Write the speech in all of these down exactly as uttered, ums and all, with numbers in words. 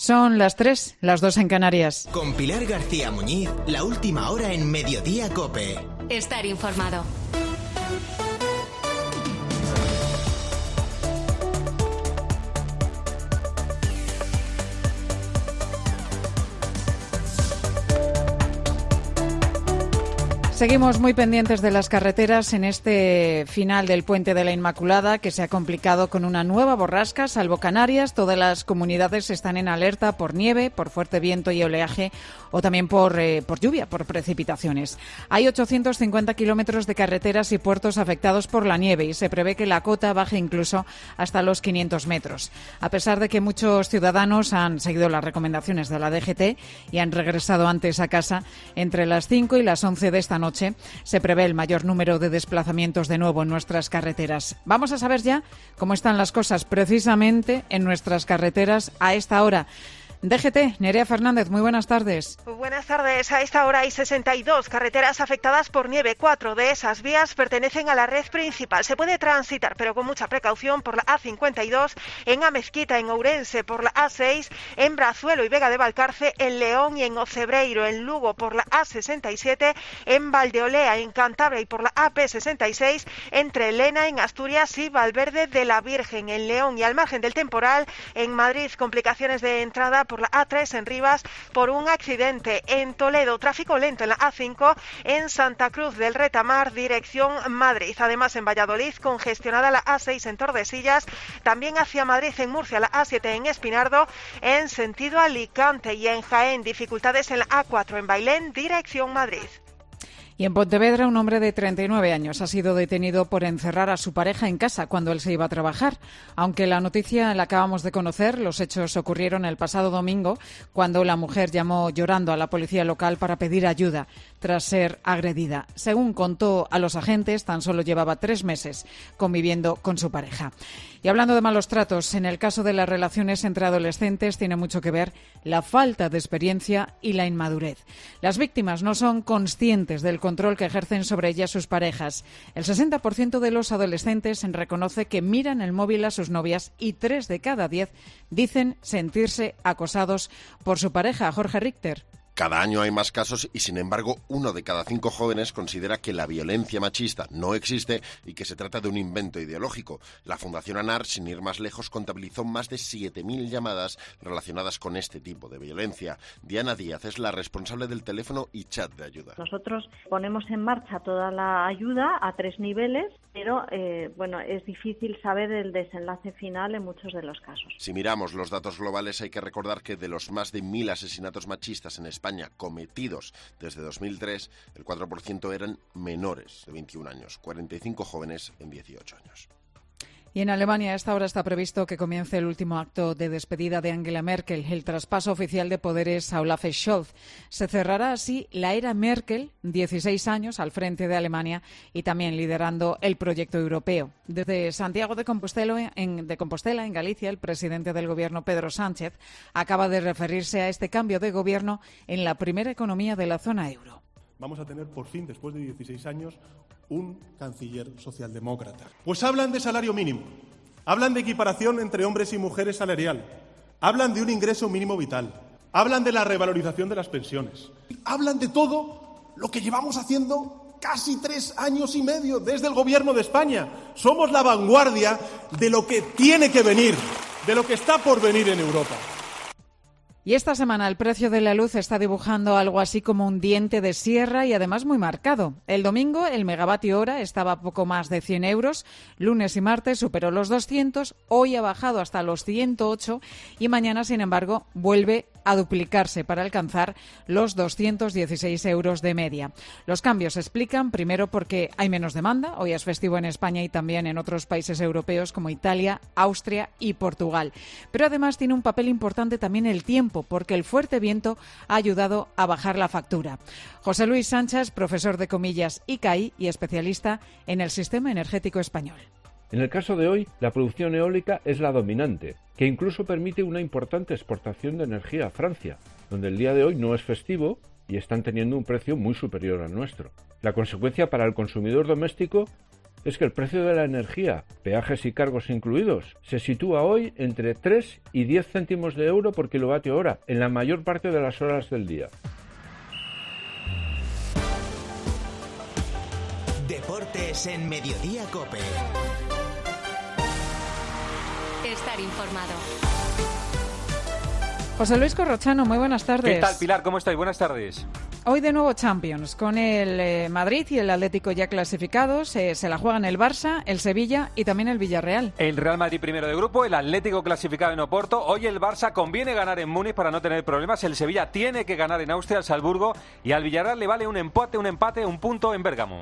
Son las tres, las dos en Canarias. Con Pilar García Muñiz, la última hora en Mediodía COPE. Estar informado. Seguimos muy pendientes de las carreteras en este final del Puente de la Inmaculada, que se ha complicado con una nueva borrasca, salvo Canarias. Todas las comunidades están en alerta por nieve, por fuerte viento y oleaje o también por, eh, por lluvia, por precipitaciones. Hay ochocientos cincuenta kilómetros de carreteras y puertos afectados por la nieve y se prevé que la cota baje incluso hasta los quinientos metros. A pesar de que muchos ciudadanos han seguido las recomendaciones de la D G T y han regresado antes a casa, entre las cinco y las once de esta noche Noche, se prevé el mayor número de desplazamientos de nuevo en nuestras carreteras. Vamos a saber ya cómo están las cosas precisamente en nuestras carreteras a esta hora. D G T, Nerea Fernández, muy buenas tardes. Buenas tardes. A esta hora hay sesenta y dos carreteras afectadas por nieve. Cuatro de esas vías pertenecen a la red principal. Se puede transitar, pero con mucha precaución, por la A cincuenta y dos, en Amezquita, en Ourense, por la A seis, en Brazuelo y Vega de Valcarce, en León y en Ocebreiro, en Lugo, por la A sesenta y siete, en Valdeolea, en Cantabria y por la A P sesenta y seis, entre Lena, en Asturias y Valverde de la Virgen, en León y al margen del temporal, en Madrid, complicaciones de entrada por la A tres en Rivas por un accidente. En Toledo, tráfico lento en la A cinco, en Santa Cruz del Retamar, dirección Madrid. Además, en Valladolid, congestionada la A seis en Tordesillas, también hacia Madrid en Murcia, la A siete en Espinardo, en sentido Alicante, y en Jaén, dificultades en la A cuatro en Bailén, dirección Madrid. Y en Pontevedra, un hombre de treinta y nueve años ha sido detenido por encerrar a su pareja en casa cuando él se iba a trabajar. Aunque la noticia la acabamos de conocer, los hechos ocurrieron el pasado domingo, cuando la mujer llamó llorando a la policía local para pedir ayuda tras ser agredida. Según contó a los agentes, tan solo llevaba tres meses conviviendo con su pareja. Y hablando de malos tratos, en el caso de las relaciones entre adolescentes tiene mucho que ver la falta de experiencia y la inmadurez. Las víctimas no son conscientes del control que ejercen sobre ellas sus parejas. El sesenta por ciento de los adolescentes reconoce que miran el móvil a sus novias y tres de cada diez dicen sentirse acosados por su pareja. Jorge Richter. Cada año hay más casos y, sin embargo, uno de cada cinco jóvenes considera que la violencia machista no existe y que se trata de un invento ideológico. La Fundación ANAR, sin ir más lejos, contabilizó más de siete mil llamadas relacionadas con este tipo de violencia. Diana Díaz es la responsable del teléfono y chat de ayuda. Nosotros ponemos en marcha toda la ayuda a tres niveles, pero eh, bueno, es difícil saber el desenlace final en muchos de los casos. Si miramos los datos globales, hay que recordar que de los más de mil asesinatos machistas en España cometidos desde dos mil tres, el cuatro por ciento eran menores de veintiún años, cuarenta y cinco jóvenes en dieciocho años. Y en Alemania a esta hora está previsto que comience el último acto de despedida de Angela Merkel, el traspaso oficial de poderes a Olaf Scholz. Se cerrará así la era Merkel, dieciséis años al frente de Alemania y también liderando el proyecto europeo. Desde Santiago de Compostela, en, de Compostela, en Galicia, el presidente del gobierno, Pedro Sánchez, acaba de referirse a este cambio de gobierno en la primera economía de la zona euro. Vamos a tener por fin, después de dieciséis años, un canciller socialdemócrata. Pues hablan de salario mínimo, hablan de equiparación entre hombres y mujeres salarial, hablan de un ingreso mínimo vital, hablan de la revalorización de las pensiones, hablan de todo lo que llevamos haciendo casi tres años y medio desde el Gobierno de España. Somos la vanguardia de lo que tiene que venir, de lo que está por venir en Europa. Y esta semana el precio de la luz está dibujando algo así como un diente de sierra y además muy marcado. El domingo el megavatio hora estaba a poco más de cien euros, lunes y martes superó los doscientos, hoy ha bajado hasta los ciento ocho y mañana, sin embargo, vuelve a duplicarse para alcanzar los doscientos dieciséis euros de media. Los cambios se explican primero porque hay menos demanda, hoy es festivo en España y también en otros países europeos como Italia, Austria y Portugal. Pero además tiene un papel importante también el tiempo, porque el fuerte viento ha ayudado a bajar la factura. José Luis Sánchez, profesor de comillas I C A I y especialista en el sistema energético español. En el caso de hoy, la producción eólica es la dominante, que incluso permite una importante exportación de energía a Francia, donde el día de hoy no es festivo y están teniendo un precio muy superior al nuestro. La consecuencia para el consumidor doméstico es que el precio de la energía, peajes y cargos incluidos, se sitúa hoy entre tres y diez céntimos de euro por kilovatio hora en la mayor parte de las horas del día. Deportes en Mediodía COPE. Estar informado. José Luis Corrochano, muy buenas tardes. ¿Qué tal, Pilar? ¿Cómo estáis? Buenas tardes. Hoy de nuevo Champions, con el eh, Madrid y el Atlético ya clasificados. Eh, se la juegan el Barça, el Sevilla y también el Villarreal. El Real Madrid primero de grupo, el Atlético clasificado en Oporto. Hoy el Barça conviene ganar en Múnich para no tener problemas. El Sevilla tiene que ganar en Austria, al Salzburgo. Y al Villarreal le vale un empate, un empate, un punto en Bérgamo.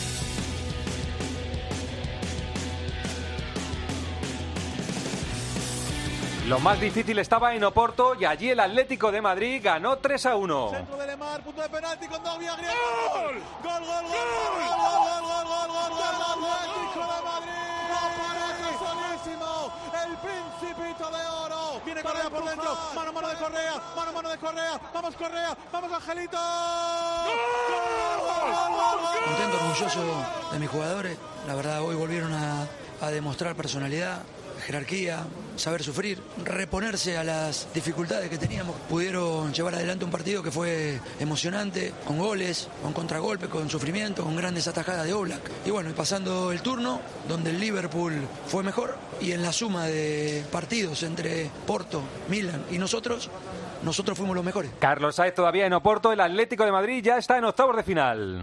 Lo más difícil estaba en Oporto y allí el Atlético de Madrid ganó tres a uno. Centro de Lemar, punto de penalti con Dobia Griego. ¡Gol! ¡Gol, gol, gol! ¡Gol, gol, gol, gol, gol! ¡Atlético de Madrid! ¡Aparece solísimo! ¡El Principito de Oro! Viene Correa por dentro. Mano, mano de Correa. Mano, mano de Correa. Vamos, Correa. Vamos, Angelito. Contento, orgulloso de mis jugadores. La verdad, hoy volvieron a, a demostrar personalidad, jerarquía, saber sufrir, reponerse a las dificultades que teníamos. Pudieron llevar adelante un partido que fue emocionante, con goles, con contragolpe, con sufrimiento, con grandes atajadas de Oblak. Y bueno, y pasando el turno, donde el Liverpool fue mejor, y en la suma de partidos entre Porto, Milan y nosotros, nosotros fuimos los mejores. Carlos Saez todavía en Oporto, el Atlético de Madrid ya está en octavos de final.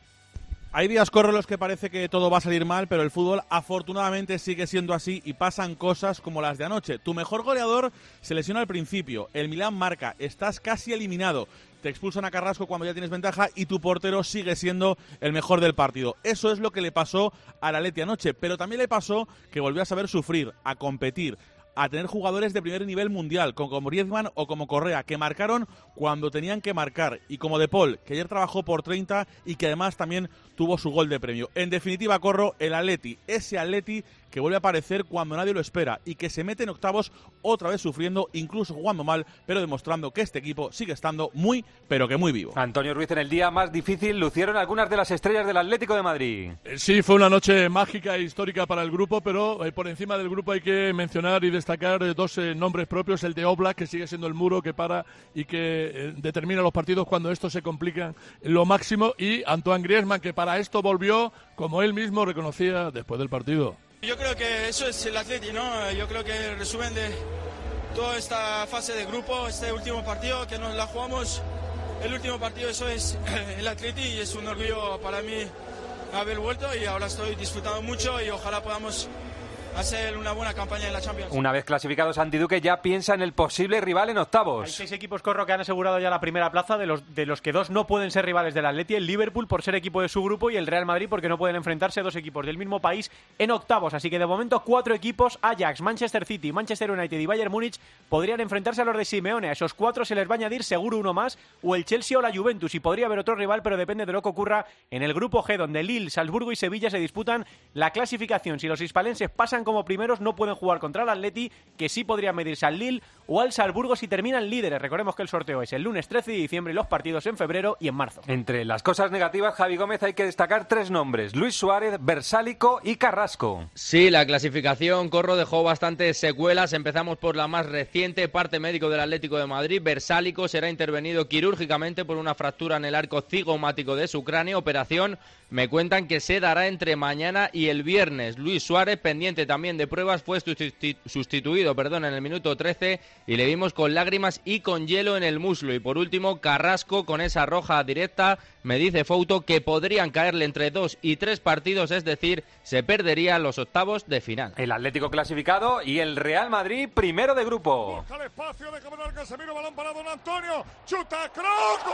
Hay días, Corro, en los que parece que todo va a salir mal, pero el fútbol afortunadamente sigue siendo así y pasan cosas como las de anoche. Tu mejor goleador se lesiona al principio, el Milán marca, estás casi eliminado, te expulsan a Carrasco cuando ya tienes ventaja y tu portero sigue siendo el mejor del partido. Eso es lo que le pasó al Atleti anoche, pero también le pasó que volvió a saber sufrir, a competir, a tener jugadores de primer nivel mundial, como Griezmann o como Correa, que marcaron cuando tenían que marcar, y como De Paul, que ayer trabajó por treinta y que además también tuvo su gol de premio. En definitiva, Corro, el Atleti, ese Atleti que vuelve a aparecer cuando nadie lo espera y que se mete en octavos otra vez sufriendo, incluso jugando mal, pero demostrando que este equipo sigue estando muy, pero que muy vivo. Antonio Ruiz, en el día más difícil lucieron algunas de las estrellas del Atlético de Madrid. Sí, fue una noche mágica e histórica para el grupo, pero eh, por encima del grupo hay que mencionar y destacar eh, dos eh, nombres propios, el de Oblak, que sigue siendo el muro que para y que eh, determina los partidos cuando estos se complican lo máximo, y Antoine Griezmann, que para esto volvió, como él mismo reconocía después del partido. Yo creo que eso es el Atleti, ¿no? Yo creo que el resumen de toda esta fase de grupo, este último partido que nos la jugamos, el último partido, eso es el Atleti, y es un orgullo para mí haber vuelto, y ahora estoy disfrutando mucho y ojalá podamos hacer una buena campaña en la Champions. Una vez clasificado, Santi Duque ya piensa en el posible rival en octavos. Hay seis equipos, Corro, que han asegurado ya la primera plaza, de los, de los que dos no pueden ser rivales del Atleti, el Liverpool por ser equipo de su grupo y el Real Madrid porque no pueden enfrentarse dos equipos del mismo país en octavos. Así que de momento cuatro equipos, Ajax, Manchester City, Manchester United y Bayern Múnich, podrían enfrentarse a los de Simeone. A esos cuatro se les va a añadir seguro uno más, o el Chelsea o la Juventus, y podría haber otro rival, pero depende de lo que ocurra en el grupo G, donde Lille, Salzburgo y Sevilla se disputan la clasificación. Si los hispalenses pasan como primeros, no pueden jugar contra el Atleti, que sí podría medirse al Lille o al Salzburgo si terminan líderes. Recordemos que el sorteo es el lunes trece de diciembre y los partidos en febrero y en marzo. Entre las cosas negativas, Javi Gómez, hay que destacar tres nombres: Luis Suárez, Versálico y Carrasco. Sí, la clasificación, Corro, dejó bastantes secuelas. Empezamos por la más reciente, parte médico del Atlético de Madrid. Versálico será intervenido quirúrgicamente por una fractura en el arco cigomático de su cráneo. Operación, me cuentan, que se dará entre mañana y el viernes. Luis Suárez, pendiente también de pruebas, fue sustituido perdón, en el minuto trece y le vimos con lágrimas y con hielo en el muslo. Y por último, Carrasco, con esa roja directa, me dice Fouto que podrían caerle entre dos y tres partidos, es decir, se perdería los octavos de final. El Atlético clasificado y el Real Madrid primero de grupo. Busca el espacio de Cameron Casemiro, balón para Don Antonio, chuta, Kroos.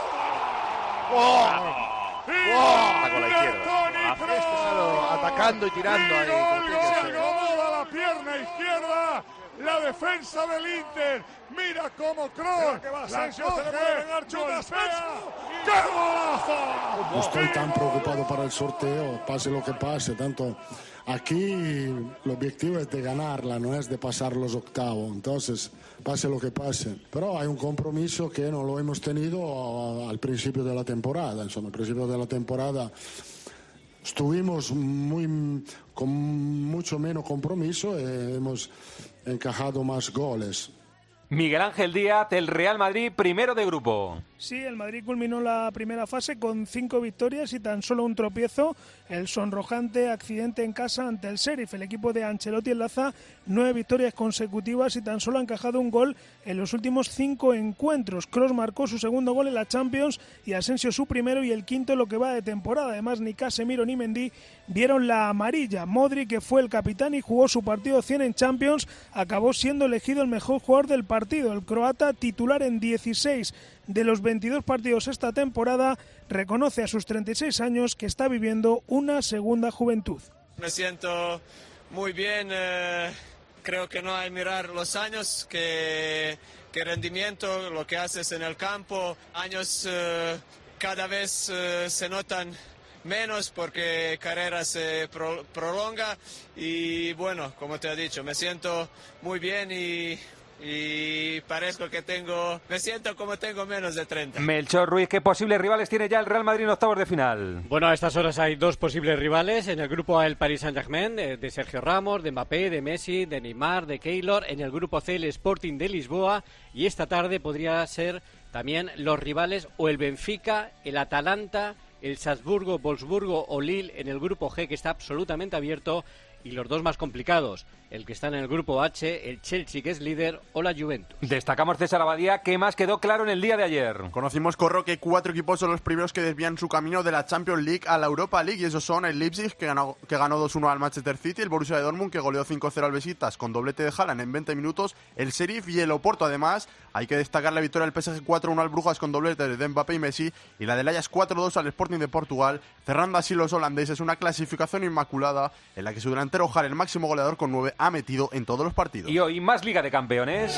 ¡Oh! ¡Wow! Con la izquierda. Ah, atacando y tirando ahí. Se acomoda la pierna izquierda. La defensa del Inter. Mira cómo Kroos. La coge. ¡Qué golazo! No estoy tan preocupado para el sorteo, pase lo que pase. Tanto aquí el objetivo es de ganarla, no es de pasar los octavos. Entonces, pase lo que pase. Pero hay un compromiso que no lo hemos tenido al principio de la temporada. Insomma, al principio de la temporada estuvimos muy, con mucho menos compromiso y hemos encajado más goles. Miguel Ángel Díaz, el Real Madrid, primero de grupo. Sí, el Madrid culminó la primera fase con cinco victorias y tan solo un tropiezo, el sonrojante accidente en casa ante el Sheriff. El equipo de Ancelotti enlaza nueve victorias consecutivas y tan solo ha encajado un gol en los últimos cinco encuentros. Kroos marcó su segundo gol en la Champions y Asensio su primero y el quinto en lo que va de temporada. Además, ni Casemiro ni Mendy vieron la amarilla. Modric, que fue el capitán y jugó su partido cien en Champions, acabó siendo elegido el mejor jugador del partido. El croata, titular en dieciséis de los veintidós partidos esta temporada, reconoce a sus treinta y seis años que está viviendo una segunda juventud. Me siento muy bien, eh, creo que no hay que mirar los años, que, que rendimiento, lo que haces en el campo, años eh, cada vez eh, se notan menos porque carrera se pro, prolonga y bueno, como te he dicho, me siento muy bien y... y parezco que tengo, me siento como tengo menos de treinta. Melchor Ruiz, ¿qué posibles rivales tiene ya el Real Madrid en octavos de final? Bueno, a estas horas hay dos posibles rivales. En el grupo A, el Paris Saint-Germain, de, de Sergio Ramos, de Mbappé, de Messi, de Neymar, de Keylor. En el grupo C, el Sporting de Lisboa. Y esta tarde podría ser también los rivales o el Benfica, el Atalanta, el Salzburgo, Wolfsburgo o Lille en el grupo G, que está absolutamente abierto. Y los dos más complicados, el que está en el grupo H, el Chelsea, que es líder, o la Juventus. Destacamos César Abadía, ¿qué más quedó claro en el día de ayer? Conocimos, Corro, que cuatro equipos son los primeros que desvían su camino de la Champions League a la Europa League, y esos son el Leipzig, que ganó, que ganó dos uno al Manchester City, el Borussia de Dortmund, que goleó cinco cero al Besiktas con doblete de Haaland en veinte minutos, el Sheriff y el Oporto. Además, hay que destacar la victoria del P S G cuatro uno al Brujas con doblete de Mbappé y Messi, y la del Ajax cuatro dos al Sporting de Portugal, cerrando así los holandeses una clasificación inmaculada en la que su delantero Haaland, el máximo goleador con nueve, ha metido en todos los partidos. Y hoy más Liga de Campeones.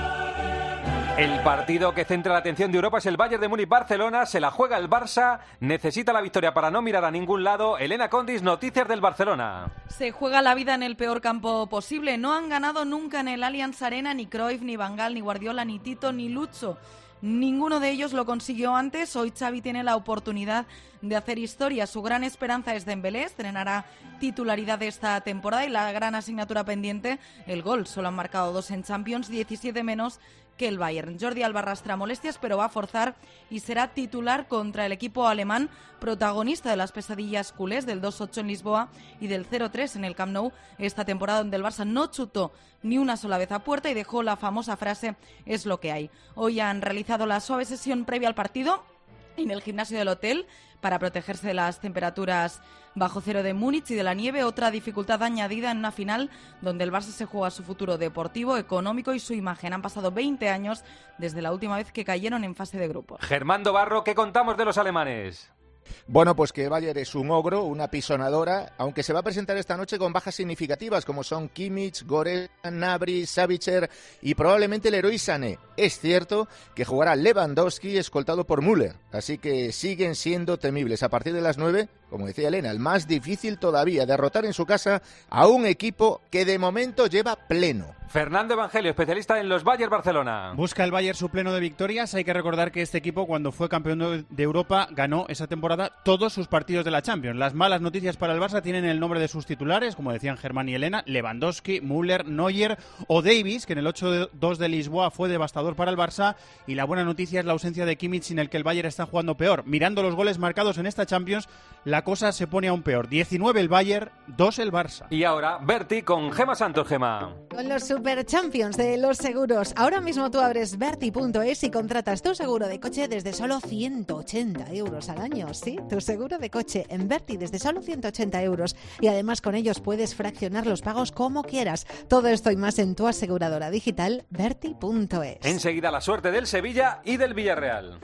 El partido que centra la atención de Europa es el Bayern de Múnich-Barcelona. Se la juega el Barça, necesita la victoria para no mirar a ningún lado. Elena Condis, noticias del Barcelona. Se juega la vida en el peor campo posible. No han ganado nunca en el Allianz Arena ni Cruyff, ni Van Gaal, ni Guardiola, ni Tito, ni Lucho. Ninguno de ellos lo consiguió antes. Hoy Xavi tiene la oportunidad de hacer historia. Su gran esperanza es Dembélé, estrenará titularidad esta temporada y la gran asignatura pendiente, el gol. Solo han marcado dos en Champions, diecisiete menos que el Bayern. Jordi Alba arrastra molestias, pero va a forzar y será titular contra el equipo alemán, protagonista de las pesadillas culés del dos ocho en Lisboa y del cero tres en el Camp Nou esta temporada, donde el Barça no chutó ni una sola vez a puerta y dejó la famosa frase "es lo que hay". Hoy han realizado la suave sesión previa al partido en el gimnasio del hotel para protegerse de las temperaturas bajo cero de Múnich y de la nieve, otra dificultad añadida en una final donde el Barça se juega su futuro deportivo, económico y su imagen. Han pasado veinte años desde la última vez que cayeron en fase de grupos. Germán Barro, ¿qué contamos de los alemanes? Bueno, pues que Bayern es un ogro, una pisonadora, aunque se va a presentar esta noche con bajas significativas como son Kimmich, Goretzka, Gnabry, Sabitzer y probablemente el héroe Sané. Es cierto que jugará Lewandowski escoltado por Müller, así que siguen siendo temibles. A partir de las nueve, como decía Elena, el más difícil todavía, derrotar en su casa a un equipo que de momento lleva pleno. Fernando Evangelio, especialista en los Bayern Barcelona. Busca el Bayern su pleno de victorias. Hay que recordar que este equipo, cuando fue campeón de Europa, ganó esa temporada todos sus partidos de la Champions. Las malas noticias para el Barça tienen el nombre de sus titulares, como decían Germán y Elena, Lewandowski, Müller, Neuer o Davies, que en el ocho dos de Lisboa fue devastador para el Barça. Y la buena noticia es la ausencia de Kimmich, sin el que el Bayern está jugando peor. Mirando los goles marcados en esta Champions, la cosa se pone aún peor. diecinueve el Bayern, dos el Barça. Y ahora, Berti con Gema Santos. Gema. Con los Super Champions de los seguros. Ahora mismo tú abres Berti punto es y contratas tu seguro de coche desde solo ciento ochenta euros al año. Sí, tu seguro de coche en Berti desde solo ciento ochenta euros. Y además con ellos puedes fraccionar los pagos como quieras. Todo esto y más en tu aseguradora digital Berti punto es. Enseguida la suerte del Sevilla y del Villarreal.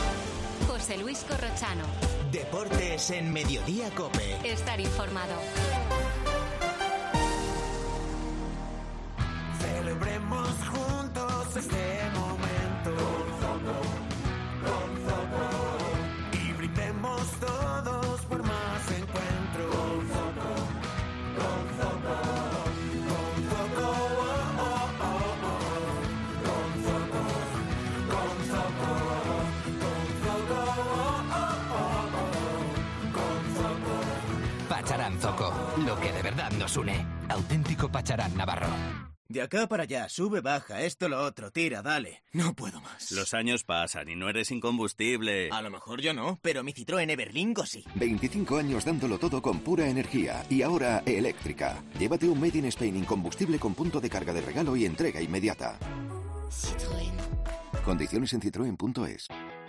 José Luis Corrochano. Deportes en Mediodía COPE. Estar informado. Celebremos juntos este momento con Zoco, con Zoco, y brindemos todos por más encuentro con Zoco, con Zoco, con Zoco, oh, oh, oh, oh. Con Zoco, con Zoco, con Zoco, oh, oh, oh, oh. Con Zoco, Pacharán Zoco, lo que de verdad nos une. Auténtico Pacharán navarro. De acá para allá, sube, baja, esto, lo otro, tira, dale. No puedo más. Los años pasan y no eres incombustible. A lo mejor yo no, pero mi Citroën Everlingo sí. veinticinco años dándolo todo con pura energía y ahora eléctrica. Llévate un Made in Spain incombustible con punto de carga de regalo y entrega inmediata. Citroën. Condiciones en citroen punto es.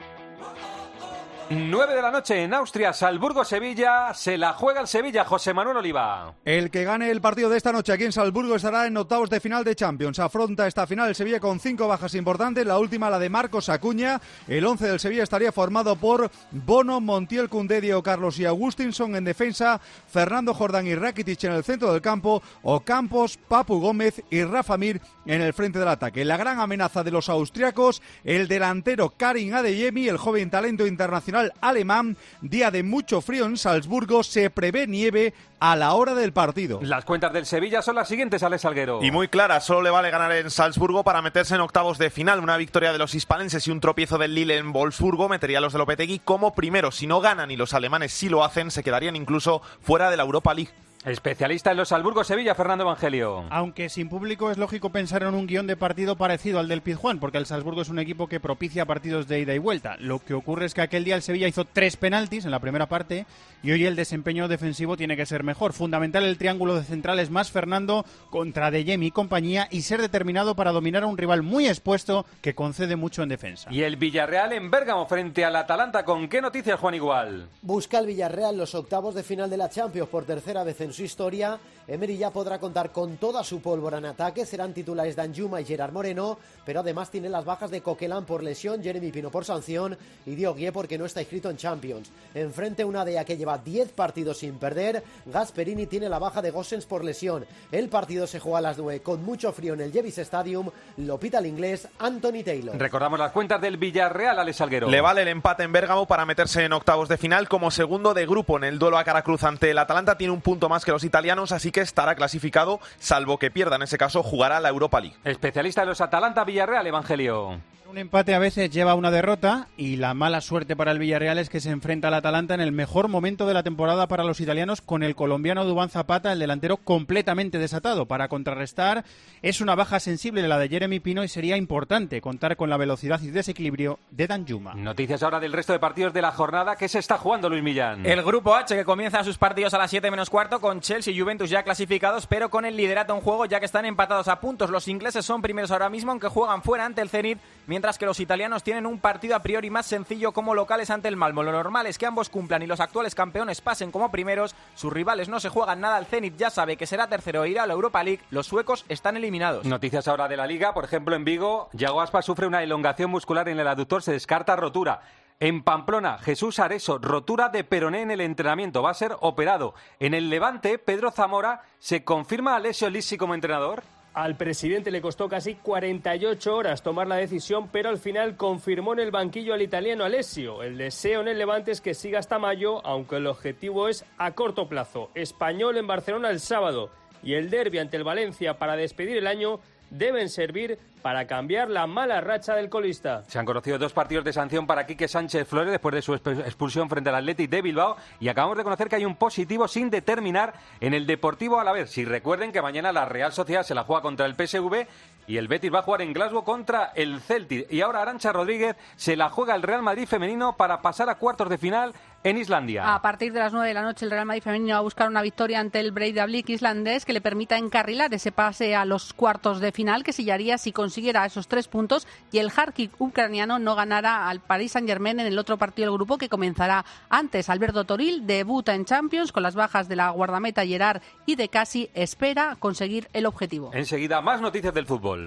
nueve de la noche en Austria, Salzburgo-Sevilla. Se la juega el Sevilla, José Manuel Oliva. El que gane el partido de esta noche aquí en Salzburgo estará en octavos de final de Champions. Afronta esta final el Sevilla con cinco bajas importantes. La última, la de Marcos Acuña. El once del Sevilla estaría formado por Bono, Montiel, Koundé, Diego Carlos y Agustinson en defensa, Fernando Jordán y Rakitic en el centro del campo, Ocampos, Papu Gómez y Rafa Mir en el frente del ataque. La gran amenaza de los austriacos, el delantero Karim Adeyemi, el joven talento internacional alemán. Día de mucho frío en Salzburgo, se prevé nieve a la hora del partido. Las cuentas del Sevilla son las siguientes, Alex Salguero. Y muy claras, solo le vale ganar en Salzburgo para meterse en octavos de final. Una victoria de los hispalenses y un tropiezo del Lille en Wolfsburgo metería a los de Lopetegui como primero. Si no ganan y los alemanes sí lo hacen, se quedarían incluso fuera de la Europa League. Especialista en los Salzburgo-Sevilla, Fernando Evangelio. Aunque sin público es lógico pensar en un guión de partido parecido al del Pizjuán, porque el Salzburgo es un equipo que propicia partidos de ida y vuelta. Lo que ocurre es que aquel día el Sevilla hizo tres penaltis en la primera parte y hoy el desempeño defensivo tiene que ser mejor. Fundamental el triángulo de centrales más Fernando contra Adeyemi y compañía y ser determinado para dominar a un rival muy expuesto que concede mucho en defensa. Y el Villarreal en Bérgamo frente al Atalanta. ¿Con qué noticias, Juan Igual? Busca el Villarreal los octavos de final de la Champions por tercera vez en su historia. Emery ya podrá contar con toda su pólvora en ataque. Serán titulares Danjuma y Gerard Moreno, pero además tiene las bajas de Coquelin por lesión, Jeremy Pino por sanción y Dioghié porque no está inscrito en Champions. Enfrente una D E A que lleva diez partidos sin perder. Gasperini tiene la baja de Gossens por lesión. El partido se juega a las nueve con mucho frío en el Jevis Stadium. Lo pita el inglés Anthony Taylor. Recordamos las cuentas del Villarreal, Alex Salguero. Le vale el empate en Bérgamo para meterse en octavos de final como segundo de grupo en el duelo a cara cruz ante el Atalanta. Tiene un punto más que los italianos, así que estará clasificado, salvo que pierda. En ese caso jugará la Europa League. Especialista en los Atalanta, Villarreal, Evangelio. Un empate a veces lleva a una derrota y la mala suerte para el Villarreal es que se enfrenta al Atalanta en el mejor momento de la temporada para los italianos, con el colombiano Duván Zapata, el delantero, completamente desatado. Para contrarrestar, es una baja sensible la de Jeremy Pino y sería importante contar con la velocidad y desequilibrio de Danjuma. Noticias ahora del resto de partidos de la jornada. ¿Qué se está jugando, Luis Millán? El grupo H, que comienza sus partidos a las siete menos cuarto con Chelsea y Juventus ya clasificados, pero con el liderato en juego ya que están empatados a puntos. Los ingleses son primeros ahora mismo, aunque juegan fuera ante el Zenit, mientras que los italianos tienen un partido a priori más sencillo como locales ante el Malmo. Lo normal es que ambos cumplan y los actuales campeones pasen como primeros. Sus rivales no se juegan nada. El Zenit ya sabe que será tercero e irá a la Europa League. Los suecos están eliminados. Noticias ahora de la Liga. Por ejemplo, en Vigo, Yago Aspas sufre una elongación muscular en el aductor. Se descarta rotura. En Pamplona, Jesús Areso, rotura de peroné en el entrenamiento. Va a ser operado. En el Levante, Pedro Zamora, ¿se confirma a Alessio Lissi como entrenador? Al presidente le costó casi cuarenta y ocho horas tomar la decisión, pero al final confirmó en el banquillo al italiano Alessio. El deseo en el Levante es que siga hasta mayo, aunque el objetivo es a corto plazo. Español en Barcelona el sábado y el derbi ante el Valencia para despedir el año deben servir para cambiar la mala racha del colista. Se han conocido dos partidos de sanción para Quique Sánchez Flores después de su expulsión frente al Athletic de Bilbao y acabamos de conocer que hay un positivo sin determinar en el Deportivo Alavés. Si recuerden que mañana la Real Sociedad se la juega contra el P S V y el Betis va a jugar en Glasgow contra el Celtic. Y ahora Arantxa Rodríguez se la juega el Real Madrid femenino para pasar a cuartos de final en Islandia. A partir de las nueve de la noche el Real Madrid femenino va a buscar una victoria ante el Breiðablik islandés que le permita encarrilar ese pase a los cuartos de final, que sellaría si consiguiera esos tres puntos y el Kharkiv ucraniano no ganara al Paris Saint-Germain en el otro partido del grupo que comenzará antes. Alberto Toril debuta en Champions con las bajas de la guardameta Gerard y de Casi, espera conseguir el objetivo. Enseguida más noticias del fútbol.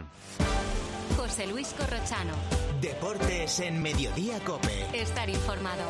José Luis Corrochano. Deportes en Mediodía COPE. Estar informado.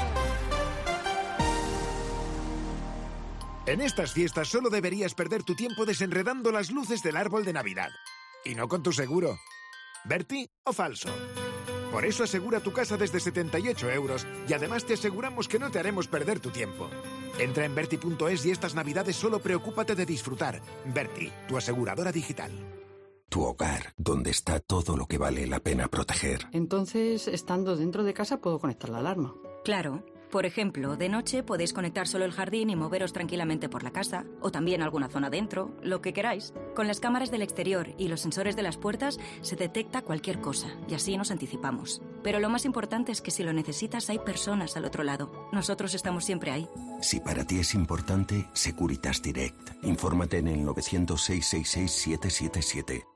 En estas fiestas solo deberías perder tu tiempo desenredando las luces del árbol de Navidad. Y no con tu seguro. ¿Berti o falso? Por eso asegura tu casa desde setenta y ocho euros y además te aseguramos que no te haremos perder tu tiempo. Entra en Berti punto es y estas Navidades solo preocúpate de disfrutar. Berti, tu aseguradora digital. Tu hogar, donde está todo lo que vale la pena proteger. Entonces, estando dentro de casa, puedo conectar la alarma. Claro. Por ejemplo, de noche podéis conectar solo el jardín y moveros tranquilamente por la casa, o también alguna zona dentro, lo que queráis. Con las cámaras del exterior y los sensores de las puertas se detecta cualquier cosa, y así nos anticipamos. Pero lo más importante es que si lo necesitas hay personas al otro lado. Nosotros estamos siempre ahí. Si para ti es importante, Securitas Direct. Infórmate en el novecientos, seiscientos sesenta y seis, setecientos setenta y siete.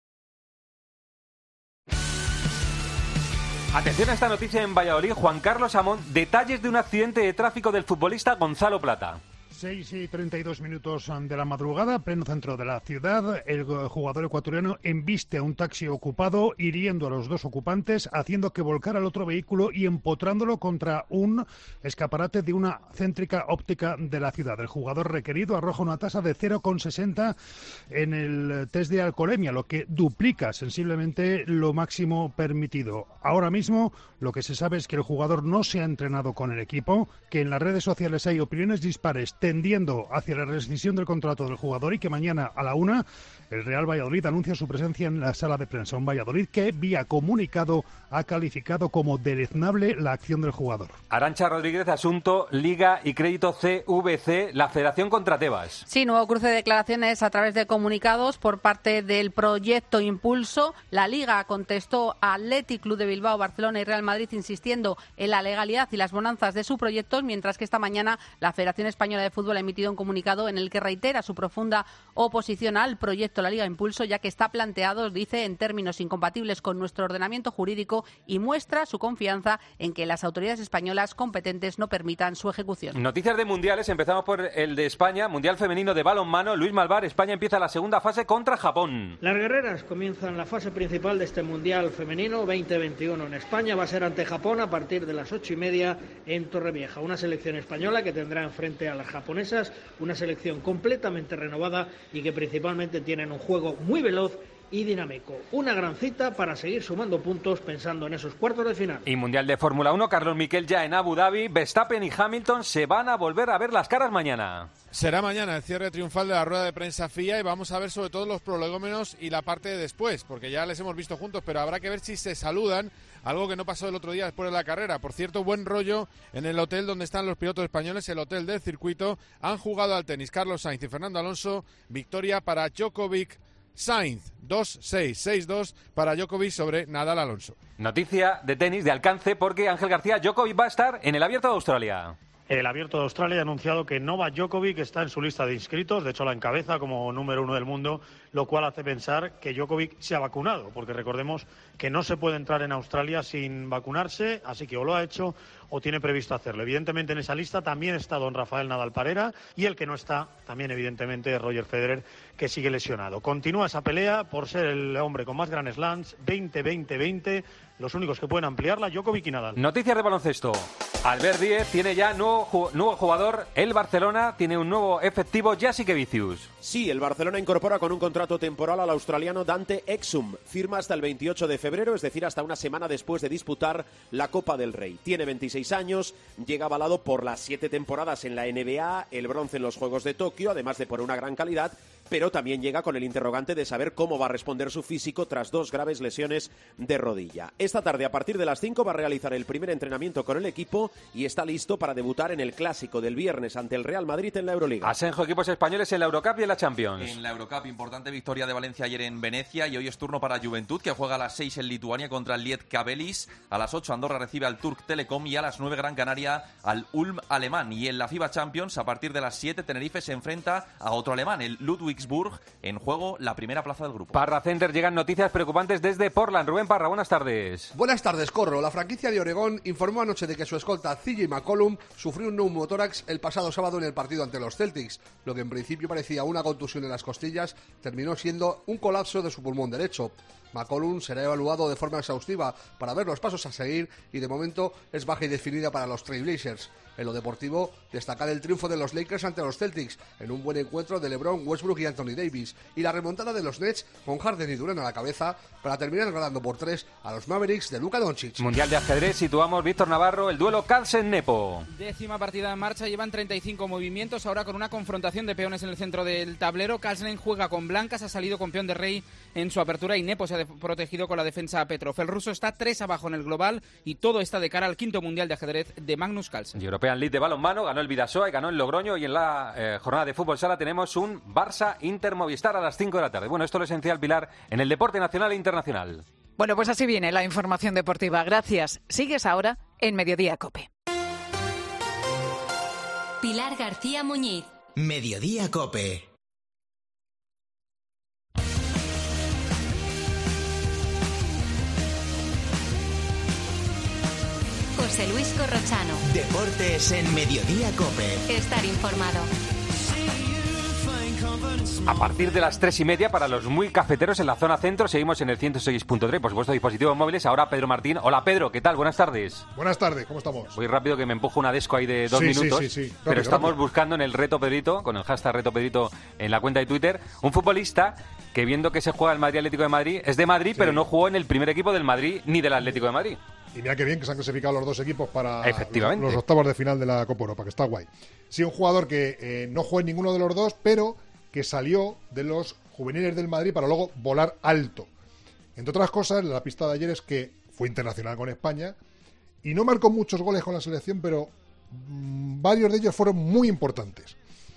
Atención a esta noticia en Valladolid. Juan Carlos Amón, detalles de un accidente de tráfico del futbolista Gonzalo Plata. seis y treinta y dos minutos de la madrugada, pleno centro de la ciudad, el jugador ecuatoriano embiste a un taxi ocupado, hiriendo a los dos ocupantes, haciendo que volcara el otro vehículo y empotrándolo contra un escaparate de una céntrica óptica de la ciudad. El jugador requerido arroja una tasa de cero coma sesenta en el test de alcoholemia, lo que duplica sensiblemente lo máximo permitido. Ahora mismo lo que se sabe es que el jugador no se ha entrenado con el equipo, que en las redes sociales hay opiniones dispares tendiendo hacia la rescisión del contrato del jugador y que mañana a la una el Real Valladolid anuncia su presencia en la sala de prensa. Un Valladolid que vía comunicado ha calificado como deleznable la acción del jugador. Arantxa Rodríguez, asunto Liga y Crédito C V C, la Federación contra Tebas. Sí, nuevo cruce de declaraciones a través de comunicados por parte del proyecto Impulso. La Liga contestó a Athletic Club de Bilbao, Barcelona y Real Madrid insistiendo en la legalidad y las bonanzas de su proyecto, mientras que esta mañana la Federación Española de Fútbol ha emitido un comunicado en el que reitera su profunda oposición al proyecto La Liga Impulso, ya que está planteado, dice, en términos incompatibles con nuestro ordenamiento jurídico y muestra su confianza en que las autoridades españolas competentes no permitan su ejecución. Noticias de mundiales, empezamos por el de España, Mundial Femenino de Balonmano. Luis Malvar, España empieza la segunda fase contra Japón. Las guerreras comienzan la fase principal de este Mundial Femenino veinte veintiuno en España. Va a ser ante Japón a partir de las ocho y media en Torrevieja. Una selección española que tendrá enfrente a las japonesas, una selección completamente renovada y que principalmente tienen un juego muy veloz y dinámico. Una gran cita para seguir sumando puntos pensando en esos cuartos de final. Y Mundial de Fórmula uno, Carlos Miquel ya en Abu Dhabi. Verstappen y Hamilton se van a volver a ver las caras mañana. Será mañana el cierre triunfal de la rueda de prensa F I A y vamos a ver sobre todo los prolegómenos y la parte de después, porque ya les hemos visto juntos, pero habrá que ver si se saludan, algo que no pasó el otro día después de la carrera. Por cierto, buen rollo en el hotel donde están los pilotos españoles, el hotel del circuito. Han jugado al tenis Carlos Sainz y Fernando Alonso. Victoria para Djokovic Sainz, dos seis, seis dos para Djokovic sobre Nadal Alonso. Noticia de tenis de alcance porque Ángel García, Djokovic va a estar en el Abierto de Australia. El Abierto de Australia ha anunciado que Novak Djokovic está en su lista de inscritos, de hecho la encabeza como número uno del mundo, lo cual hace pensar que Djokovic se ha vacunado, porque recordemos que no se puede entrar en Australia sin vacunarse, así que o lo ha hecho o tiene previsto hacerlo. Evidentemente en esa lista también está don Rafael Nadal Parera y el que no está también evidentemente es Roger Federer, que sigue lesionado. Continúa esa pelea por ser el hombre con más Grand Slams, veinte veinte veinte, los únicos que pueden ampliarla, Djokovic y Nadal. Noticias de baloncesto. Albert Díez tiene ya nuevo, nuevo jugador, el Barcelona tiene un nuevo efectivo, Jasikevičius. Sí, el Barcelona incorpora con un contrato temporal al australiano Dante Exum. Firma hasta el veintiocho de febrero, es decir, hasta una semana después de disputar la Copa del Rey. Tiene veintiséis años, llega avalado por las siete temporadas en la N B A, el bronce en los Juegos de Tokio, además de por una gran calidad, pero también llega con el interrogante de saber cómo va a responder su físico tras dos graves lesiones de rodilla. Esta tarde, a partir de las cinco, va a realizar el primer entrenamiento con el equipo y está listo para debutar en el Clásico del viernes ante el Real Madrid en la Euroliga. Asenjo, equipos españoles en la Eurocup y en la Champions. En la Eurocup, importante victoria de Valencia ayer en Venecia y hoy es turno para Juventud, que juega a las seis en Lituania contra el Lietkabelis. A las ocho Andorra recibe al Turk Telecom y a las nueve Gran Canaria al Ulm alemán. Y en la FIBA Champions, a partir de las siete, Tenerife se enfrenta a otro alemán, el Ludwigsburg, en juego la primera plaza del grupo. Parra Center, llegan noticias preocupantes desde Portland. Rubén Parra, buenas tardes. Buenas tardes, Corro. La franquicia de Oregón informó anoche de que su escolta C J McCollum sufrió un neumotórax el pasado sábado en el partido ante los Celtics. Lo que en principio parecía una contusión en las costillas terminó siendo un colapso de su pulmón derecho. McCollum será evaluado de forma exhaustiva para ver los pasos a seguir y de momento es baja y definida para los Trail Blazers. En lo deportivo, destacar el triunfo de los Lakers ante los Celtics en un buen encuentro de LeBron, Westbrook y y Anthony Davis, y la remontada de los Nets con Harden y Durant a la cabeza para terminar ganando por tres a los Mavericks de Luka Doncic. Mundial de ajedrez, situamos Víctor Navarro, el duelo Carlsen-Nepo. Décima partida en marcha, llevan treinta y cinco movimientos, ahora con una confrontación de peones en el centro del tablero. Carlsen juega con blancas, ha salido con peón de rey en su apertura y Nepo se ha protegido con la defensa a Petrov. El ruso está tres abajo en el global y todo está de cara al quinto mundial de ajedrez de Magnus Carlsen. Y European League de balonmano, ganó el Bidasoa y ganó el Logroño, y en la eh, jornada de fútbol sala tenemos un Barça Inter Movistar a las cinco de la tarde. Bueno, esto es lo esencial, Pilar, en el deporte nacional e internacional. Bueno, pues así viene la información deportiva. Gracias. Sigues ahora en Mediodía COPE. Pilar García Muñiz. Mediodía COPE. José Luis Corrochano. Deportes en Mediodía COPE. Estar informado. A partir de las tres y media, para los muy cafeteros en la zona centro, seguimos en el ciento seis punto tres, por supuesto, dispositivos móviles. Ahora Pedro Martín. Hola Pedro, ¿qué tal? Buenas tardes. Buenas tardes, ¿cómo estamos? Voy rápido que me empujo una desco ahí de dos sí, minutos. Sí, sí, sí. Rápido, pero estamos rápido. buscando en el Reto Pedrito, con el hashtag Reto Pedrito en la cuenta de Twitter, un futbolista que, viendo que se juega el Madrid Atlético de Madrid, es de Madrid, sí, pero no jugó en el primer equipo del Madrid ni del Atlético de Madrid. Y mira qué bien que se han clasificado los dos equipos para Efectivamente. Los, los octavos de final de la Copa Europa, que está guay. Sí, un jugador que eh, no jugó en ninguno de los dos, pero que salió de los juveniles del Madrid para luego volar alto. Entre otras cosas, la pista de ayer es que fue internacional con España y no marcó muchos goles con la selección, pero mmm, varios de ellos fueron muy importantes.